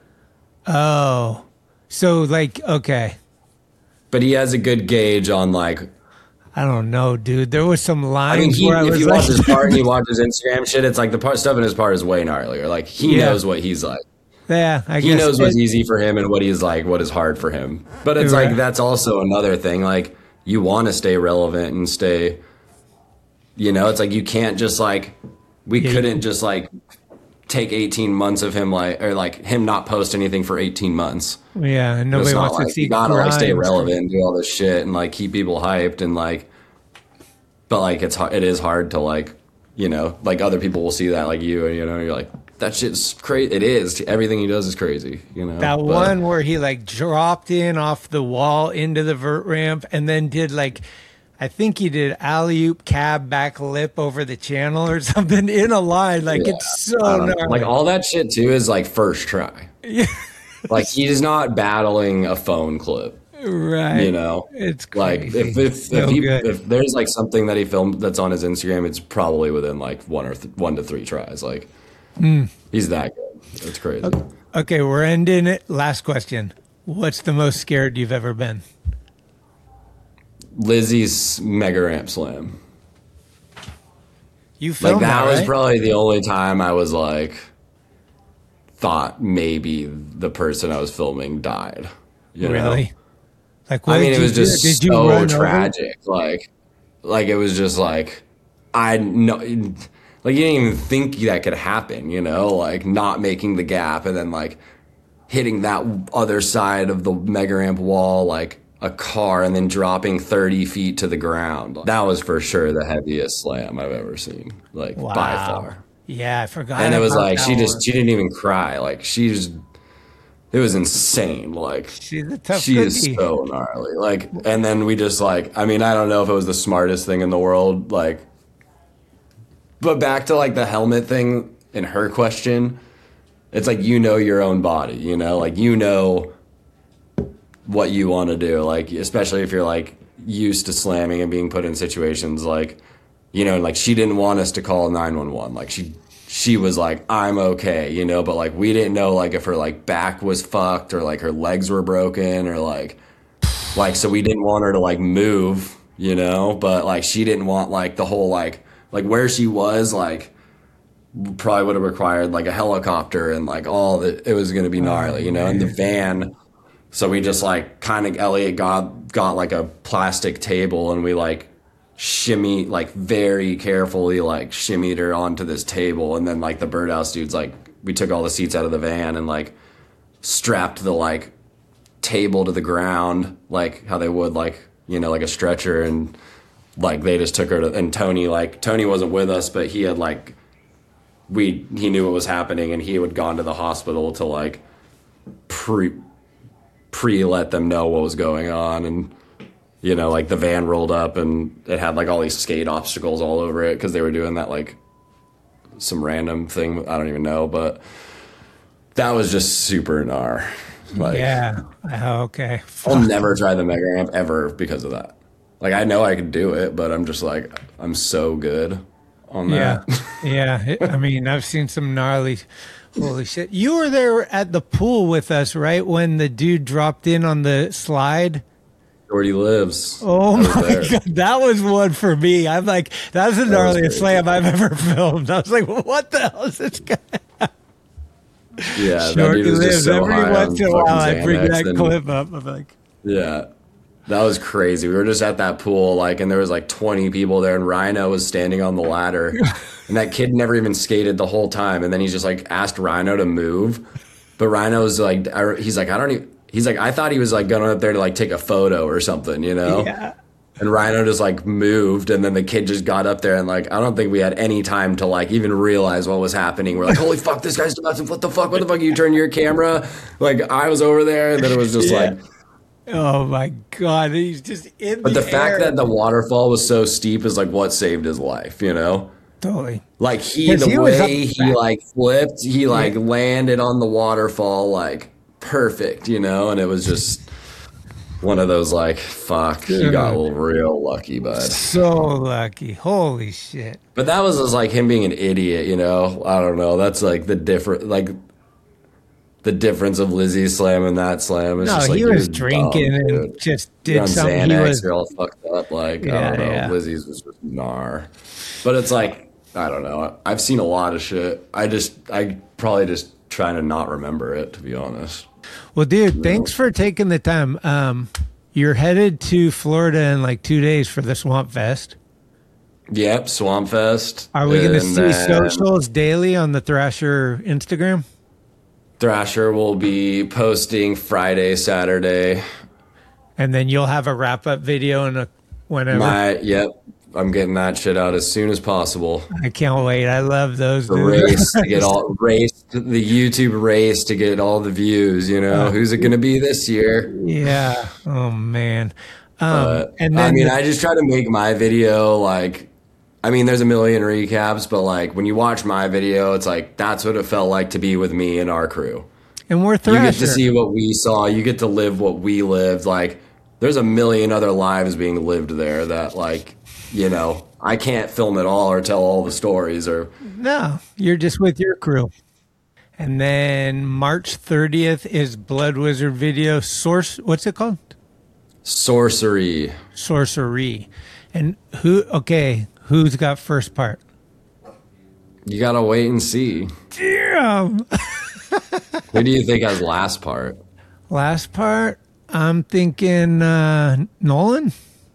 Oh, so like okay, but he has a good gauge on like. I don't know, dude. There was some lines I mean, he, where I if was you like, watch his part and you watch his Instagram shit, it's like the part stuff in his part is way gnarlier. Like he yeah. knows what he's like. Yeah, I he guess knows it, what's easy for him and what he's like, what is hard for him. But it's right. like that's also another thing. Like you want to stay relevant and stay. You know, it's like you can't just like we yeah, couldn't just like take eighteen months of him like or like him not post anything for eighteen months. Yeah, and nobody wants like, to see. You gotta like stay relevant and do all this shit and like keep people hyped and like. But like it's it is hard to like, you know, like other people will see that like you and you know you're like that shit's crazy. It is everything he does is crazy. You know that but, one where he like dropped in off the wall into the vert ramp and then did like. I think he did alley-oop cab back lip over the channel or something in a line. Like, yeah, it's so gnarly. Like, all that shit, too, is, like, first try. Yeah. Like, he's not battling a phone clip. Right. You know? It's crazy. Like, if if, so if, he, good. if there's, like, something that he filmed that's on his Instagram, it's probably within, like, one or th- one to three tries. Like, mm. he's that good. It's crazy. Okay. okay, we're ending it. Last question. What's the most scared you've ever been? Lizzie's Mega Ramp Slam. You filmed like that, that was right? probably the only time I was like thought maybe the person I was filming died. You really? Know? Like what I mean, did it was you just do? Did you so run tragic. Over? Like, like it was just like I know. Like you didn't even think that could happen. You know, like not making the gap and then like hitting that other side of the Mega Ramp wall, like. A car and then dropping thirty feet to the ground. That was for sure the heaviest slam I've ever seen, like wow. by far. Yeah, I forgot. And it was like she one. just she didn't even cry. Like she just it was insane. Like she's a tough she cookie. is so gnarly. Like and then we just like I mean I don't know if it was the smartest thing in the world. Like, but back to like the helmet thing in her question, it's like you know your own body. You know, like you know. What you want to do, like especially if you're like used to slamming and being put in situations like, you know, like she didn't want us to call nine one one. Like she she was like, I'm okay, you know, but like we didn't know like if her like back was fucked or like her legs were broken or like like so we didn't want her to like move, you know, but like she didn't want like the whole like like where she was like probably would have required like a helicopter and like all that it was gonna be gnarly, you know, and the van. So we just like kind of Elliot got got like a plastic table and we like shimmy like very carefully like shimmied her onto this table and then like the birdhouse dudes like we took all the seats out of the van and like strapped the like table to the ground, like how they would, like, you know, like a stretcher, and like they just took her to, and Tony, like Tony wasn't with us, but he had like, we, he knew what was happening, and he had gone to the hospital to like pre, pre let them know what was going on. And, you know, like the van rolled up and it had like all these skate obstacles all over it, because they were doing that, like some random thing. I don't even know, but that was just super gnar. Like, yeah. Okay. I'll never try the mega ramp ever because of that. Like, I know I could do it, but I'm just like, I'm so good on that. Yeah. Yeah. I mean, I've seen some gnarly, holy shit. You were there at the pool with us, right? When the dude dropped in on the slide. Jordy lives. Oh my God. That was one for me. I'm like, that was the gnarliest slam I've ever filmed. I was like, what the hell is this guy? Yeah, Shorty that dude was lives. just so Every high once in a while, I bring Xanax that and, clip up. I'm like, yeah, that was crazy. We were just at that pool, like, and there was like twenty people there, and Rhino was standing on the ladder, and that kid never even skated the whole time. And then he's just like asked Rhino to move, but Rhino's like, I, he's like, I don't even. He's like, I thought he was like going up there to like take a photo or something, you know? Yeah. And Rhino just like moved, and then the kid just got up there, and like, I don't think we had any time to like even realize what was happening. We're like, holy fuck, this guy's nuts. What the fuck? What the fuck? You turn your camera? Like, I was over there, and then it was just yeah. like, oh my God, he's just in but the the fact air. that the waterfall was so steep is like what saved his life, you know? Totally. Like he, the he was way he back. like flipped, he like Yeah. landed on the waterfall like perfect, you know? And it was just one of those like, fuck, you got a little real lucky, bud. So lucky. Holy shit. But that was just like him being an idiot, you know? I don't know. That's like the different, like the difference of Lizzie slamming that slam. It's No, just like, he was dude, drinking dumb, and dude. just You're did on something. Xanax, He was, you're all fucked up. Like, Yeah, I don't know. yeah. Lizzie's was just gnar. But it's like, I don't know. I've seen a lot of shit. I just, I probably just trying to not remember it, to be honest. well, dude, thanks for taking the time. Um, you're headed to Florida in like two days for the Swamp Fest. Yep, Swamp Fest. Are we going to And see then socials daily on the Thrasher Instagram? Thrasher will be posting Friday, Saturday. And then you'll have a wrap up video and a whenever. My, yep. I'm getting that shit out as soon as possible. I can't wait. I love those. The dude. race to get all race, the YouTube race to get all the views. You know, Uh, who's it going to be this year? Yeah. Oh man. Um, But, and then I mean, the- I just try to make my video like. I mean, there's a million recaps, but like when you watch my video, it's like that's what it felt like to be with me and our crew. and we're You Thrasher. get to see what we saw. You get to live what we lived. Like, there's a million other lives being lived there that, like, you know, I can't film it all or tell all the stories. Or No, you're just with your crew. And then March thirtieth is Blood Wizard video source. What's it called? sorcery. Sorcery. And who? Okay, who's got first part? You gotta wait and see. Damn. Who do you think has last part? Last part. I'm thinking uh, Nolan,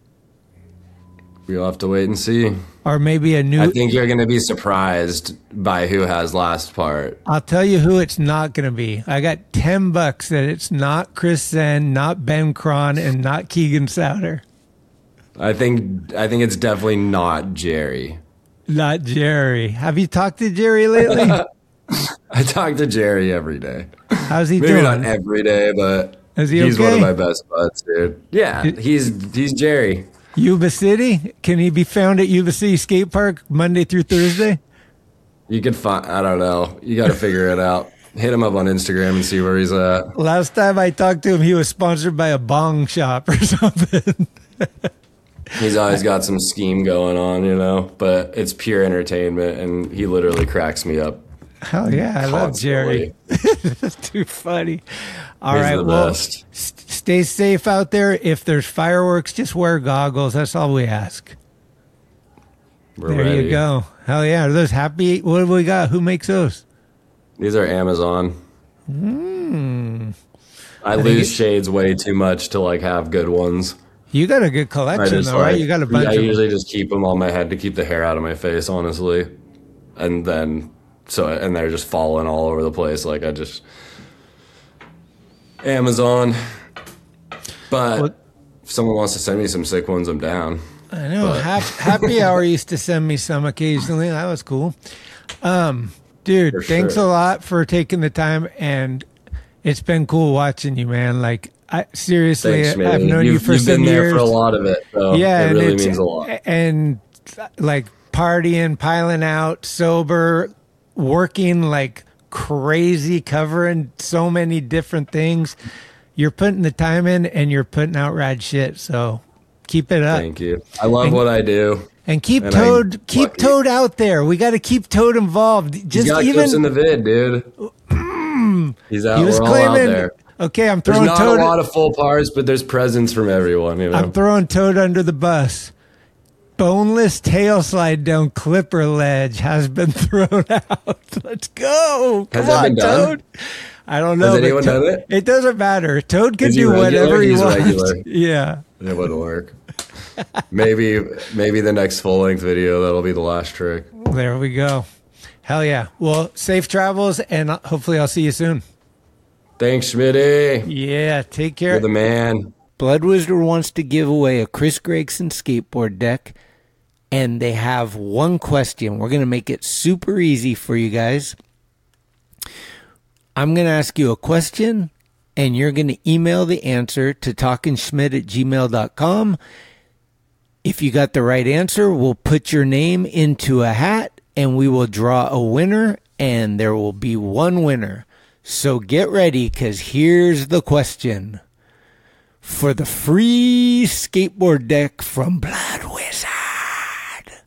We'll have to wait and see. or maybe a new. I think you're gonna be surprised by who has last part. I'll tell you who it's not going to be. I got ten bucks that it's not Chris Zen, not Ben Cron, and not Keegan Souter. I think I think it's definitely not Jerry. Not Jerry. Have you talked to Jerry lately? I talk to Jerry every day. How's he Maybe doing? not every day, but Is he he's one of okay? my best buds, dude. Yeah, he's he's Jerry. Yuba City? Can he be found at Yuba City Skate Park Monday through Thursday? You could find. I don't know. You got to figure it out. Hit him up on Instagram and see where he's at. Last time I talked to him, he was sponsored by a bong shop or something. He's always got some scheme going on, you know. But it's pure entertainment, and he literally cracks me up. Hell yeah, I love Jerry. That's too funny. All He's right, the well, best. s- stay safe out there. If there's fireworks, just wear goggles. That's all we ask. We're there ready. you go. Hell yeah. Are those happy? What do we got? Who makes those? These are Amazon. Mm. I, I think lose it's- shades way too much to like have good ones. You got a good I collection, just though, right? like- You got a bunch I of usually just keep them on my head to keep the hair out of my face, honestly. And then so and they're just falling all over the place. Like I just Amazon But Well- if someone wants to send me some sick ones, I'm down. I know. But- Hap, Happy Hour used to send me some occasionally. That was cool. Um, dude, For thanks sure. a lot for taking the time, and it's been cool watching you, man. Like, I seriously, Thanks, I've man. known you've, you for you've some been there years. for a lot of it. So yeah, it and really it's- means a lot. And like partying, piling out, sober, working like crazy, covering so many different things. You're putting the time in, and you're putting out rad shit. So keep it up. Thank you. I love And- what I do. And keep And Toad, I'm keep lucky. Toad out there. We got to keep Toad involved. He's Just got even clips in the vid, dude. He's out. he was We're all out claiming. there. Okay, I'm There's throwing not Toad. a lot of full parts, but there's presents from everyone. You know. I'm throwing Toad under the bus. Boneless tail slide down Clipper Ledge has been thrown out. Let's go. Has Come that on, been done? Toad. I don't know. Has but anyone Toad- done it? It doesn't matter. Toad can Is he do whatever regular? he He's wants. regular. Yeah. It wouldn't work. maybe, maybe the next full length video that'll be the last trick. There we go. Hell yeah. Well, safe travels, and hopefully I'll see you soon. Thanks, Schmitty. Yeah, take care. You're the man. Blood Wizard wants to give away a Chris Gregson skateboard deck, and they have one question. We're going to make it super easy for you guys. I'm going to ask you a question, and you're going to email the answer to talkingschmidt at gmail dot com. If you got the right answer, we'll put your name into a hat, and we will draw a winner, and there will be one winner. So get ready, because here's the question. For the free skateboard deck from Blood Wizard,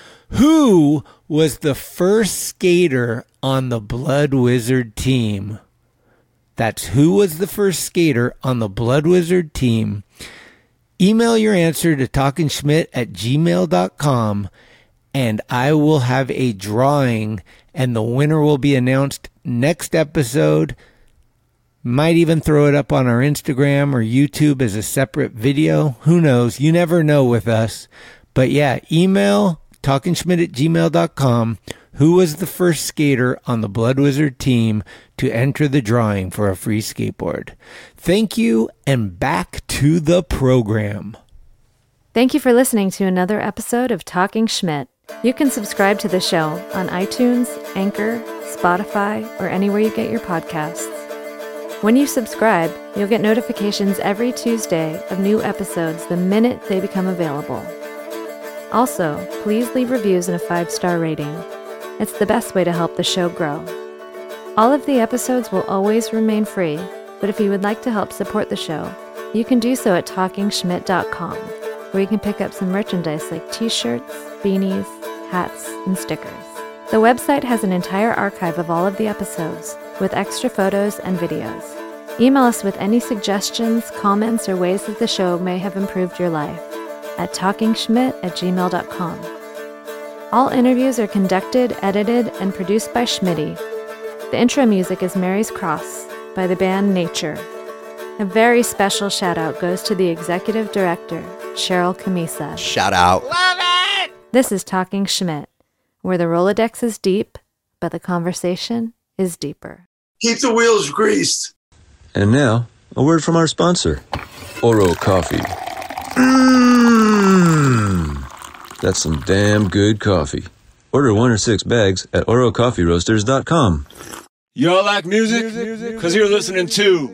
who was the first skater on the Blood Wizard team? That's who was the first skater on the Blood Wizard team. Email your answer to talkingschmidt at gmail dot com, and I will have a drawing, and the winner will be announced next episode. Might even throw it up on our Instagram or YouTube as a separate video. Who knows? You never know with us. But yeah, email talkingschmidt at gmail dot com. Who was the first skater on the Blood Wizard team to enter the drawing for a free skateboard? Thank you, and back to the program. Thank you for listening to another episode of Talking Schmidt. You can subscribe to the show on iTunes, Anchor, Spotify, or anywhere you get your podcasts. When you subscribe, you'll get notifications every Tuesday of new episodes the minute they become available. Also, please leave reviews and a five-star rating. It's the best way to help the show grow. All of the episodes will always remain free, but if you would like to help support the show, you can do so at talking schmidt dot com, where you can pick up some merchandise like t-shirts, beanies, hats, and stickers. The website has an entire archive of all of the episodes, with extra photos and videos. Email us with any suggestions, comments, or ways that the show may have improved your life at talkingschmidt at gmail dot com. All interviews are conducted, edited, and produced by Schmitty. The intro music is Mary's Cross by the band Nature. A very special shout out goes to the executive director, Cheryl Camisa. Shout out. Love it! This is Talking Schmidt, where the Rolodex is deep, but the conversation is deeper. Keep the wheels greased. And now, a word from our sponsor, Oro Coffee. Mmm, that's some damn good coffee. Order one or six bags at oro coffee roasters dot com. Y'all like music? Because you're listening to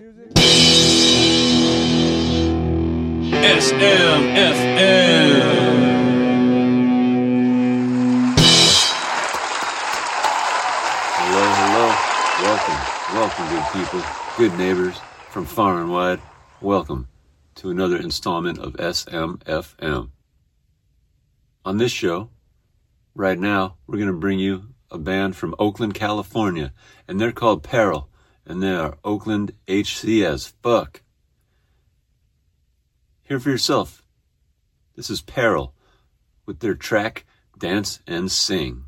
S M F M. Hello, hello. Welcome, welcome, good people, good neighbors from far and wide. Welcome to another installment of S M F M. On this show, right now, we're going to bring you a band from Oakland, California, and they're called Peril, and they are Oakland H C as fuck. Hear for yourself. This is Peril with their track Dance and Sing.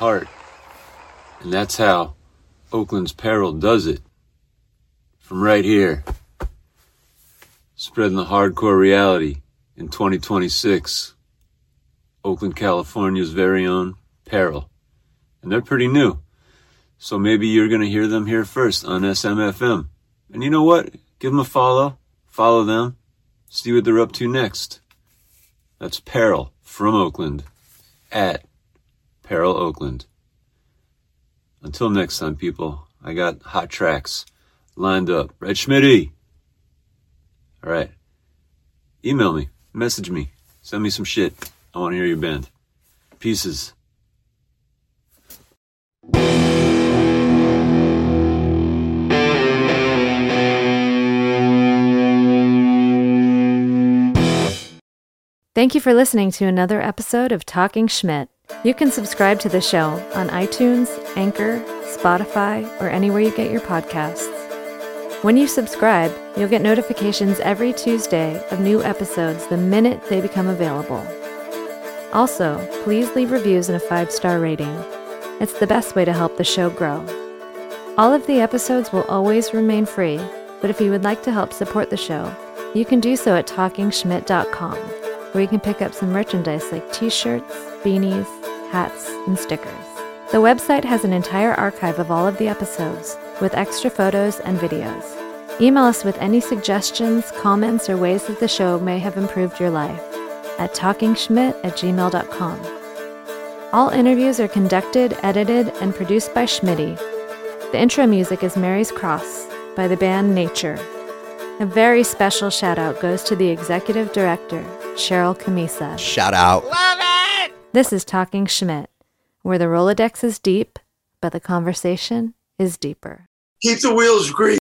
heart. And that's how Oakland's Peril does it. From right here. Spreading the hardcore reality in twenty twenty-six. Oakland, California's very own Peril. And they're pretty new. So maybe you're going to hear them here first on S M F M. And you know what? Give them a follow. Follow them. See what they're up to next. That's Peril from Oakland. At Peril Oakland. Until next time, people, I got hot tracks lined up. Right, Schmitty? All right. Email me. Message me. Send me some shit. I want to hear your band. Pieces. Thank you for listening to another episode of Talking Schmidt. You can subscribe to the show on iTunes, Anchor, Spotify, or anywhere you get your podcasts. When you subscribe, you'll get notifications every Tuesday of new episodes the minute they become available. Also, please leave reviews and a five-star rating. It's the best way to help the show grow. All of the episodes will always remain free, but if you would like to help support the show, you can do so at talking schmidt dot com, where you can pick up some merchandise like t-shirts, beanies, hats, and stickers. The website has an entire archive of all of the episodes, with extra photos and videos. Email us with any suggestions, comments, or ways that the show may have improved your life at talking schmidt at gmail dot com. All interviews are conducted, edited, and produced by Schmitty. The intro music is Mary's Cross by the band Nature. A very special shout out goes to the executive director, Cheryl Camisa. Shout out. Love it! This is Talking Schmidt, where the Rolodex is deep, but the conversation is deeper. Keep the wheels greased.